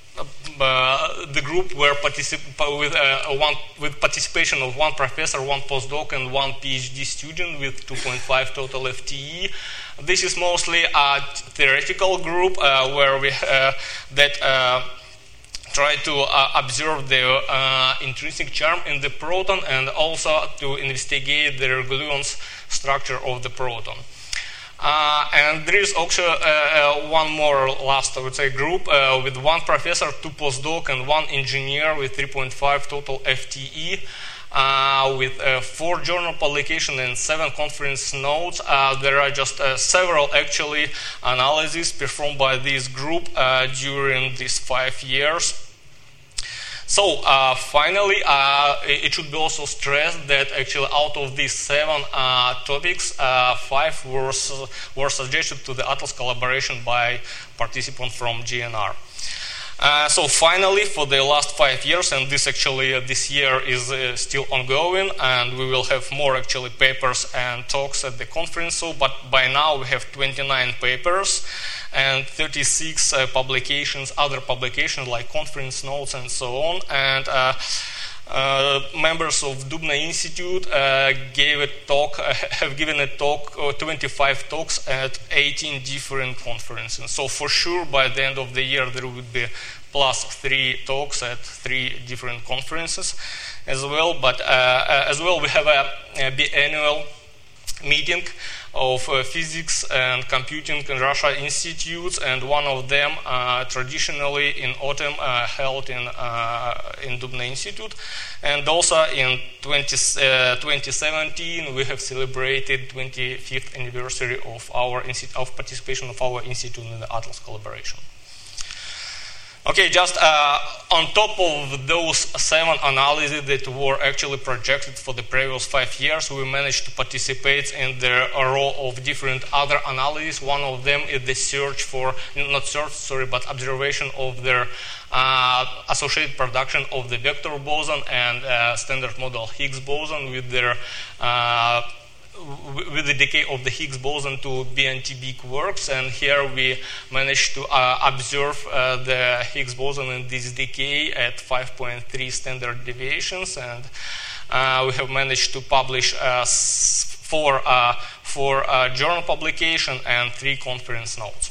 uh, the group where particip with uh, one with participation of one professor, one postdoc, and one PhD student with two point five total F T E. This is mostly a theoretical group uh, where we uh, that uh, try to uh, observe the uh, intrinsic charm in the proton and also to investigate the gluons structure of the proton. Uh, and there is also uh, uh, one more last, I would say, group uh, with one professor, two postdoc, and one engineer with three point five total F T E, uh, with uh, four journal publications and seven conference notes. Uh, there are just uh, several, actually, analyses performed by this group uh, during these five years. So uh, finally, uh, it should be also stressed that actually out of these seven uh, topics, uh, five were, su were suggested to the Atlas collaboration by participants from G N R. Uh, so finally, for the last five years, and this actually uh, this year is uh, still ongoing, and we will have more actually papers and talks at the conference. So, but by now we have twenty-nine papers and thirty-six uh, publications, other publications like conference notes and so on. And uh, uh, members of Dubna Institute uh, gave a talk, uh, have given a talk, uh, twenty-five talks at eighteen different conferences. So for sure, by the end of the year, there would be plus three talks at three different conferences as well. But uh, uh, as well, we have a, a biannual meeting of uh, physics and computing in Russia institutes, and one of them uh, traditionally in autumn uh, held in uh, in Dubna Institute, and also in twenty, uh, twenty seventeen we have celebrated twenty-fifth anniversary of our of participation of our institute in the Atlas collaboration. Okay, just uh, on top of those seven analyses that were actually projected for the previous five years, we managed to participate in the row of different other analyses. One of them is the search for, not search, sorry, but observation of their uh, associated production of the vector boson and uh, standard model Higgs boson with their uh, with the decay of the Higgs boson to B N T B quarks, and here we managed to uh, observe uh, the Higgs boson in this decay at five point three standard deviations, and uh, we have managed to publish uh, four, uh, four uh, journal publication and three conference notes.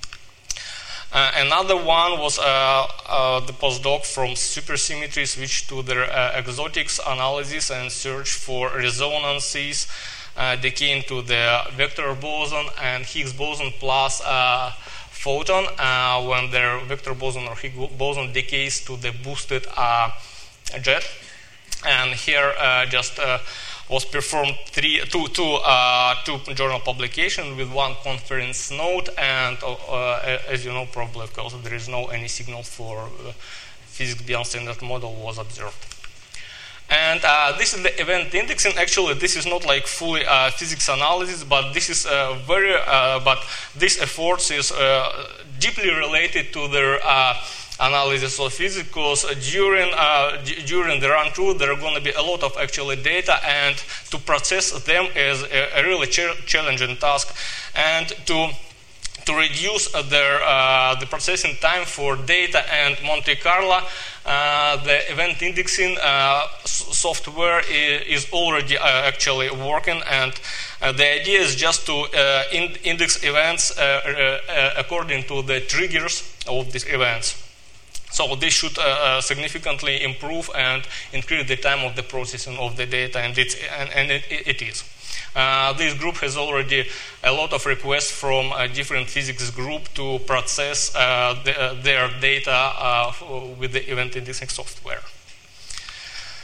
Uh, another one was uh, uh, the postdoc from supersymmetry switched to their uh, exotics analysis and search for resonances Uh, decaying to the vector boson and Higgs boson plus uh, photon uh, when their vector boson or Higgs boson decays to the boosted uh, jet. And here uh, just uh, was performed three, two, two, uh, two journal publications with one conference note, and uh, as you know probably, of course, there is no any signal for uh, physics beyond standard model was observed. And uh, this is the event indexing. Actually, this is not like fully uh, physics analysis, but this is uh, very. Uh, but this effort is uh, deeply related to their uh, analysis of physics, because during uh, during the run through there are going to be a lot of actually data, and to process them is a, a really ch challenging task, and to. To reduce uh, their, uh, the processing time for data and Monte Carlo, uh, the event indexing uh, software is, is already uh, actually working, and uh, the idea is just to uh, in index events uh, uh, according to the triggers of these events. So this should uh, significantly improve and increase the time of the processing of the data, and, it's, and, and it, it is. Uh, this group has already a lot of requests from a different physics group to process uh, the, uh, their data uh, with the event indexing software.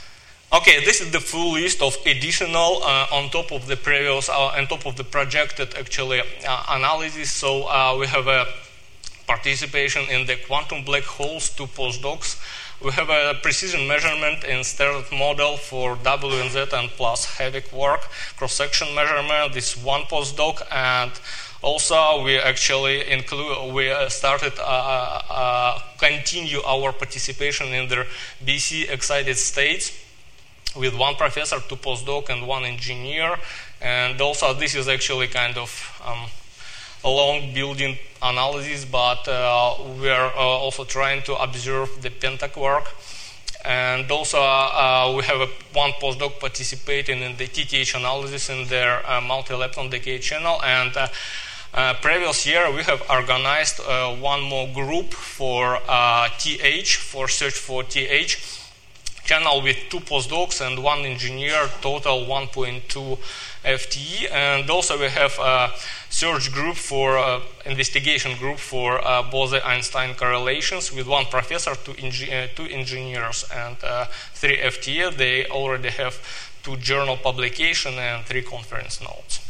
Okay, this is the full list of additional uh, on top of the previous, uh, on top of the projected actually uh, analysis. So uh, we have a participation in the quantum black holes, two postdocs. We have a precision measurement in standard model for W and Z and plus heavy quark cross-section measurement. This one postdoc, and also we actually include we started uh, uh, continue our participation in the B C excited states with one professor, two postdoc, and one engineer. And also this is actually kind of um, a long building analysis, but uh, we are uh, also trying to observe the pentaquark. And also uh, we have a, one postdoc participating in the T T H analysis in their uh, multi-lepton decay channel. And uh, uh, previous year we have organized uh, one more group for uh, T H, for search for T H channel with two postdocs and one engineer, total one point two F T E. And also we have a search group for uh, investigation group for uh, Bose-Einstein correlations with one professor, two, engi uh, two engineers, and uh, three F T E. They already have two journal publication and three conference notes.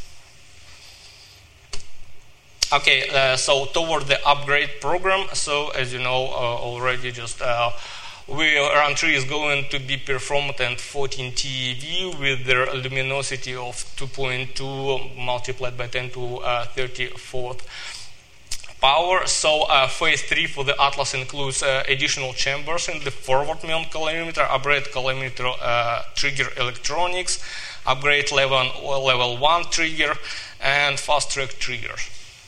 Okay, uh, so toward the upgrade program. So as you know uh, already, just uh, We, run three is going to be performed at fourteen T eV with their luminosity of two point two multiplied by ten to the thirty-fourth power. So uh, phase three for the Atlas includes uh, additional chambers in the forward mount colorimeter, upgrade colorimeter uh, trigger electronics, upgrade level, level one trigger, and fast track triggers.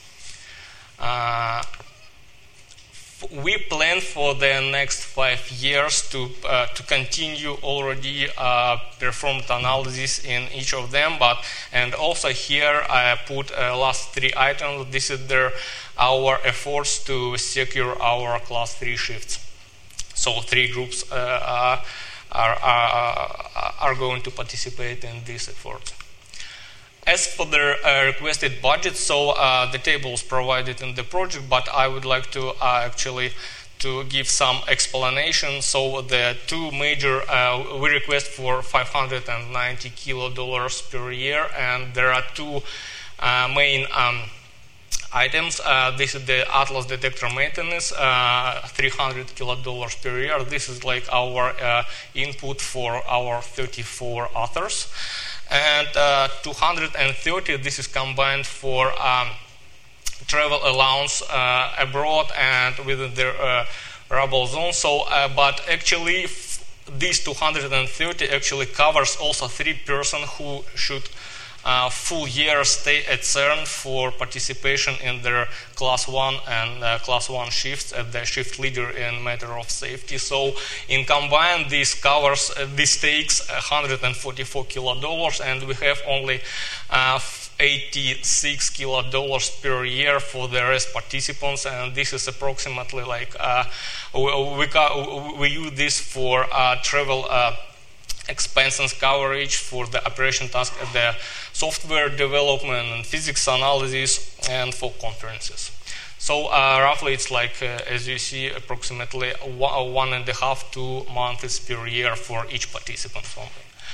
Uh, We plan for the next five years to uh, to continue already uh, performed analysis in each of them, but and also here I put uh, last three items. This is their our efforts to secure our class three shifts. So three groups uh, uh, are, are are going to participate in this effort. As for the uh, requested budget, so uh, the table is provided in the project, but I would like to uh, actually to give some explanation. So the two major, uh, we request for five hundred ninety kilo dollars per year, and there are two uh, main um, items. Uh, this is the Atlas detector maintenance, uh, three hundred kilo dollars per year. This is like our uh, input for our thirty-four authors. And uh, two hundred thirty, this is combined for um, travel allowance uh, abroad and within the uh, rubble zone. So, uh, but actually, this two hundred thirty actually covers also three persons who should uh, full year stay at CERN for participation in their class one and uh, class one shifts at the shift leader in matter of safety. So in combined, this covers, uh, this takes one hundred forty-four kilo dollars, and we have only uh, eighty-six kilo dollars per year for the rest participants, and this is approximately like uh, we, we, we use this for uh, travel uh, expenses coverage, for the operation task at the software development and physics analysis, and for conferences. So uh, roughly it's like, uh, as you see, approximately one, one and a half, two months per year for each participant only.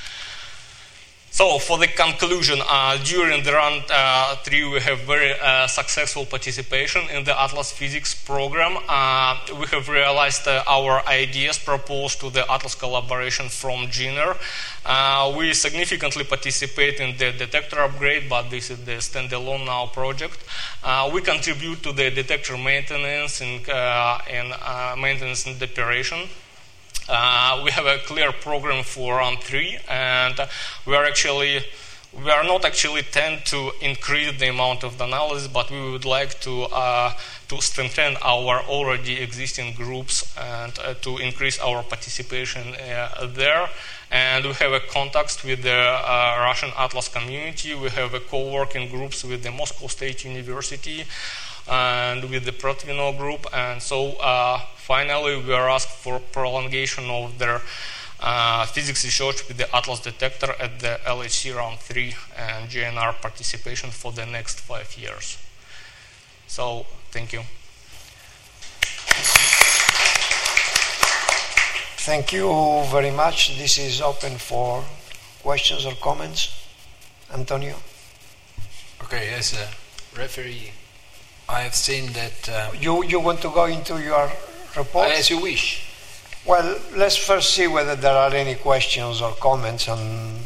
So for the conclusion, uh, during the round uh, three, we have very uh, successful participation in the Atlas Physics program. Uh, we have realized uh, our ideas proposed to the Atlas collaboration from G N R. Uh, we significantly participate in the detector upgrade, but this is the standalone now project. Uh, we contribute to the detector maintenance and uh, in, uh, maintenance and operation. Uh, we have a clear program for round three, and we are actually we are not actually tend to increase the amount of the analysis, but we would like to uh, to strengthen our already existing groups and uh, to increase our participation uh, there. And we have a contacts with the uh, Russian Atlas community. We have a co-working groups with the Moscow State University and with the Protvino group, and so uh, finally we are asked for prolongation of their uh, physics research with the Atlas detector at the L H C round three and G N R participation for the next five years. So thank you. Thank you very much. This is open for questions or comments. Antonio? Okay, as a referee, I have seen that... Uh, you, you want to go into your report? As you wish. Well, let's first see whether there are any questions or comments, and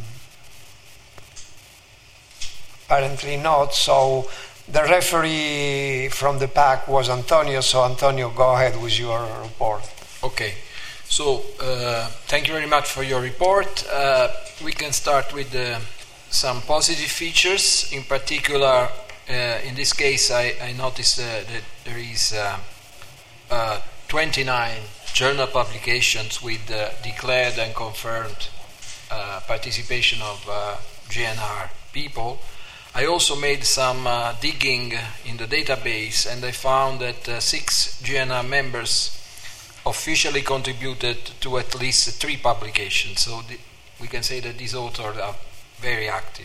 apparently not. So the referee from the pack was Antonio, so Antonio, go ahead with your report. Okay, so uh, thank you very much for your report. Uh, we can start with uh, some positive features. In particular, uh, in this case, I, I noticed uh, that there is uh, uh, twenty-nine journal publications with uh, declared and confirmed uh, participation of uh, G N R people. I also made some uh, digging in the database, and I found that uh, six G N R members officially contributed to at least three publications. So the, we can say that these authors are very active.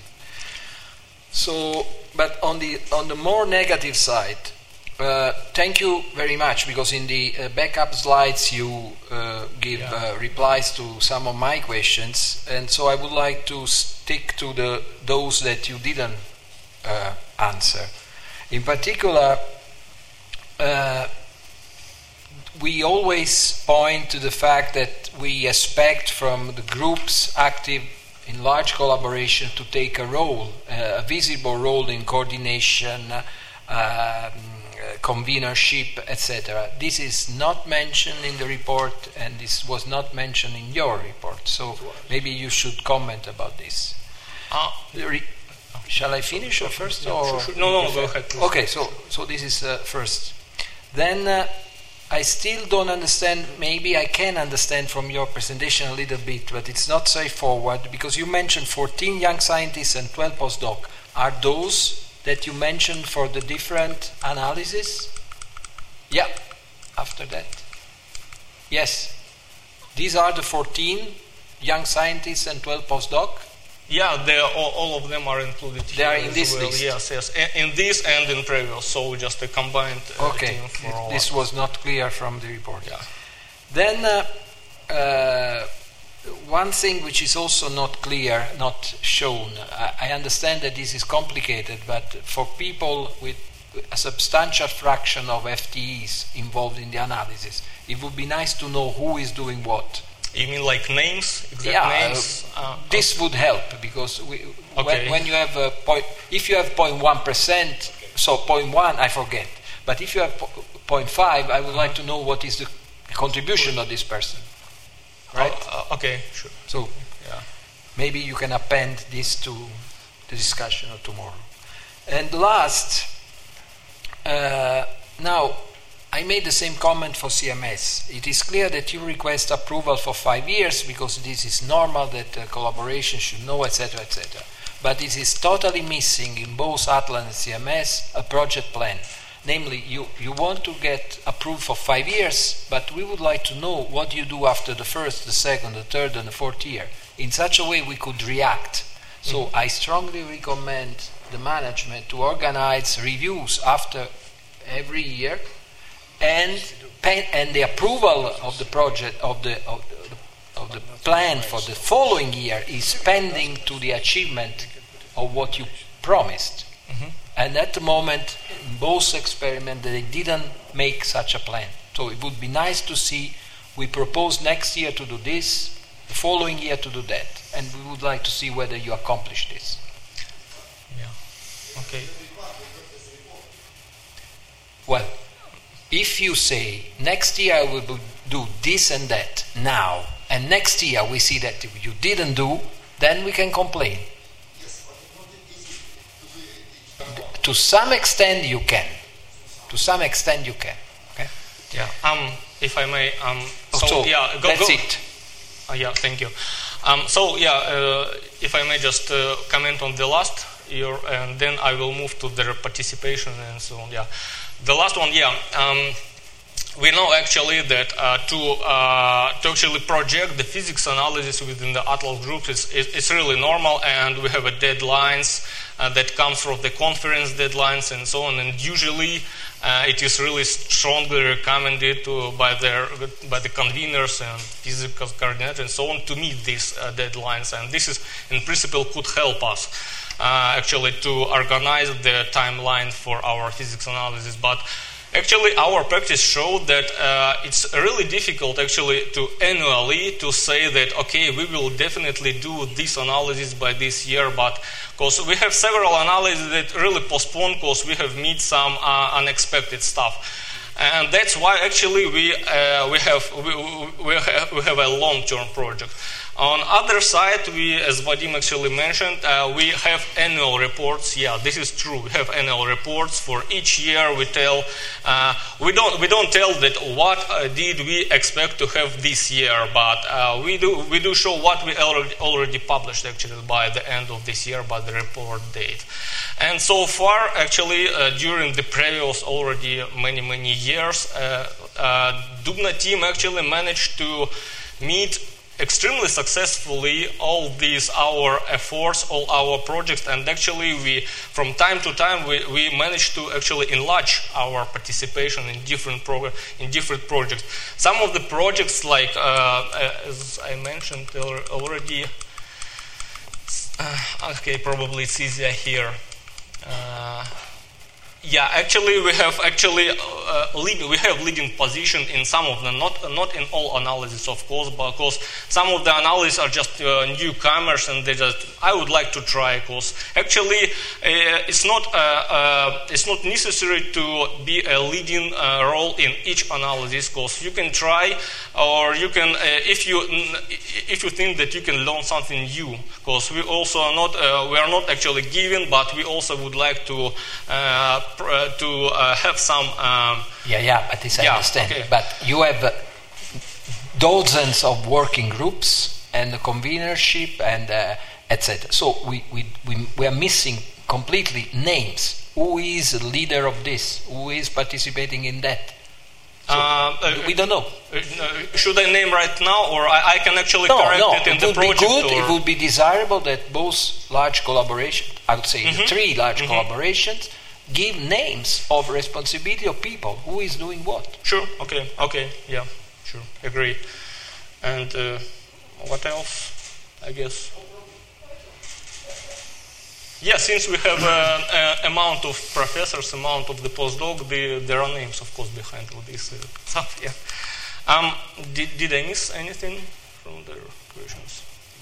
So, but on the on the more negative side, Uh, thank you very much, because in the uh, backup slides you uh, give yeah. uh, replies to some of my questions, and so I would like to stick to the those that you didn't uh, answer. In particular, uh, we always point to the fact that we expect from the groups active in large collaboration to take a role, uh, a visible role in coordination, uh, convenership, et cetera. This is not mentioned in the report, and this was not mentioned in your report. So maybe you should comment about this. Uh, Re- Shall I finish or first? Or sure, sure. No, no, go ahead. Please. Okay, so so this is uh, first. Then uh, I still don't understand. Maybe I can understand from your presentation a little bit, but it's not straightforward, because you mentioned fourteen young scientists and twelve postdoc. Are those that you mentioned for the different analysis? Yeah, after that. Yes. These are the fourteen young scientists and twelve postdoc? Yeah, they are, all, all of them are included they here. They are in this well. list? Yes, yes. In this and in previous, so just a combined uh, okay. team for all. This was not clear from the report. Yeah. Then uh, uh, one thing which is also not clear, not shown, I, I understand that this is complicated, but for people with a substantial fraction of F T Es involved in the analysis, it would be nice to know who is doing what. You mean like names, exact yeah, names? Uh, uh, this okay. would help, because we, okay. when, when you have a point, if you have zero point one percent, so zero point one I forget, but if you have zero point five, I would uh-huh. like to know what is the contribution of this person. Right? Oh, uh, okay, sure. So yeah. maybe you can append this to the discussion of tomorrow. And last, uh, now I made the same comment for C M S. It is clear that you request approval for five years because this is normal, that uh, collaboration should know, et cetera, et cetera. But it is totally missing in both Atlas and C M S a project plan. Namely, you, you want to get approved for five years, but we would like to know what you do after the first, the second, the third, and the fourth year. In such a way, we could react. So mm-hmm. I strongly recommend the management to organize reviews after every year, and pen, and the approval of the project of the of the, of the plan for the following year is pending to the achievement of what you promised. Mm-hmm. And at the moment, in both experiments, they didn't make such a plan. So it would be nice to see, we propose next year to do this, the following year to do that. And we would like to see whether you accomplish this. Yeah. Okay. Well, if you say, next year I will do this and that now, and next year we see that you didn't do, then we can complain. To some extent you can. To some extent you can. Okay? Yeah. Um. If I may. Um. So, so yeah. Go, that's go. it. Uh, yeah. Thank you. Um. So yeah. Uh, if I may just uh, comment on the last year, and then I will move to their participation and so on. Yeah. The last one. Yeah. Um. we know actually that uh, to uh, to actually project the physics analysis within the Atlas group is, is, is really normal, and we have a deadlines uh, that comes from the conference deadlines and so on, and usually uh, it is really strongly recommended to, by, their, by the conveners and physical coordinators and so on to meet these uh, deadlines, and this is in principle could help us uh, actually to organize the timeline for our physics analysis. But actually, our practice showed that uh, it's really difficult actually to annually to say that, okay, we will definitely do this analysis by this year, but because we have several analyses that really postpone because we have met some uh, unexpected stuff. And that's why actually we uh, we have we, we have we have a long-term project. On other side, we, as Vadim actually mentioned, uh, we have annual reports. Yeah, this is true. We have annual reports for each year. We tell uh, we don't we don't tell that what uh, did we expect to have this year, but uh, we do we do show what we already already published actually by the end of this year, by the report date. And so far, actually, uh, during the previous already many many years, uh, uh, Dubna team actually managed to meet extremely successfully all these our efforts, all our projects, and actually we from time to time we, we managed to actually enlarge our participation in different progr- in different projects. Some of the projects, like uh, as I mentioned already, uh, okay, probably it's easier here. Uh, Yeah, actually, we have actually uh, lead, we have leading position in some of them, not not in all analysis, of course, because some of the analyses are just uh, newcomers, and they just I would like to try. Because actually, uh, it's not uh, uh, it's not necessary to be a leading uh, role in each analysis. Because you can try, or you can uh, if you if you think that you can learn something new. Because we also are not uh, we are not actually given, but we also would like to. Uh, Uh, to uh, have some um, yeah yeah but this I yeah, understand okay. But you have uh, dozens of working groups and the convenership and uh, etc. So we, we we we are missing completely names. Who is the leader of this? Who is participating in that? So uh, uh, we don't know. Uh, should I name right now, or I, I can actually no, correct no, it in it the would be project? good. Or? It would be desirable that both large collaborations, I would say mm-hmm. the three large mm-hmm. collaborations, give names of responsibility of people who is doing what. Sure. Okay. Okay. Yeah. Sure. Agree. And uh, what else? I guess. Yeah. Since we have an amount of professors, amount of the postdoc, the, there are names, of course, behind all this uh, stuff. Yeah. Um. Did Did I miss anything from the questions?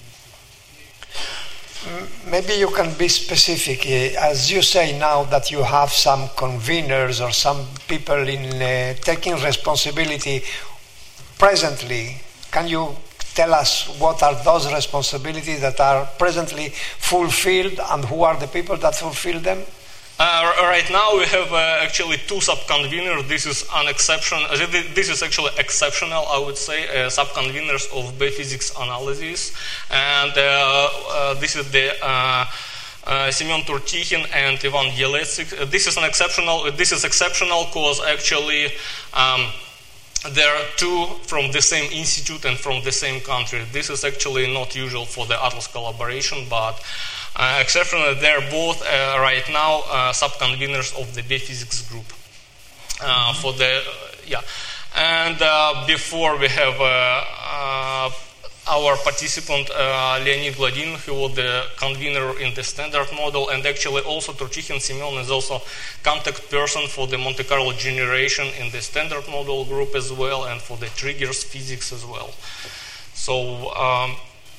Maybe you can be specific. As you say now that you have some conveners or some people in uh, taking responsibility presently, can you tell us what are those responsibilities that are presently fulfilled and who are the people that fulfill them? Uh, right now we have uh, actually two sub-conveners. This is an exception. Uh, this is actually exceptional, I would say, uh, sub-conveners of biophysics analysis. And uh, uh, this is the uh, uh, Semyon Turtikhin and Ivan Yeletsik. Uh, this is an exceptional. This is exceptional because actually um, there are two from the same institute and from the same country. This is actually not usual for the Atlas collaboration, but. Uh, exceptionally, they're both uh, right now uh, sub-conveners of the biophysics group. Uh, mm-hmm. For the uh, yeah, and uh, before we have uh, uh, our participant uh, Leonid Vladin, who was the convener in the standard model, and actually also Turtikhin Semyon is also contact person for the Monte Carlo generation in the standard model group as well, and for the triggers physics as well. So. Um,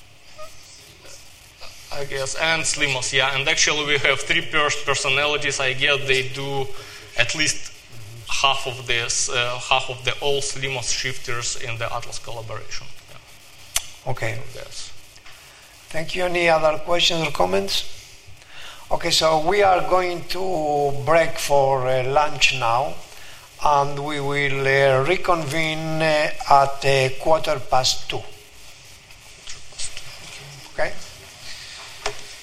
I guess, and Slimos, yeah, and actually we have three pers- personalities. I guess they do at least half of this, uh, half of the all Slimos shifters in the Atlas collaboration. Yeah. Okay. So that's. Thank you. Any other questions or comments? Okay, so we are going to break for uh, lunch now, and we will uh, reconvene uh, at uh, quarter past two. Okay.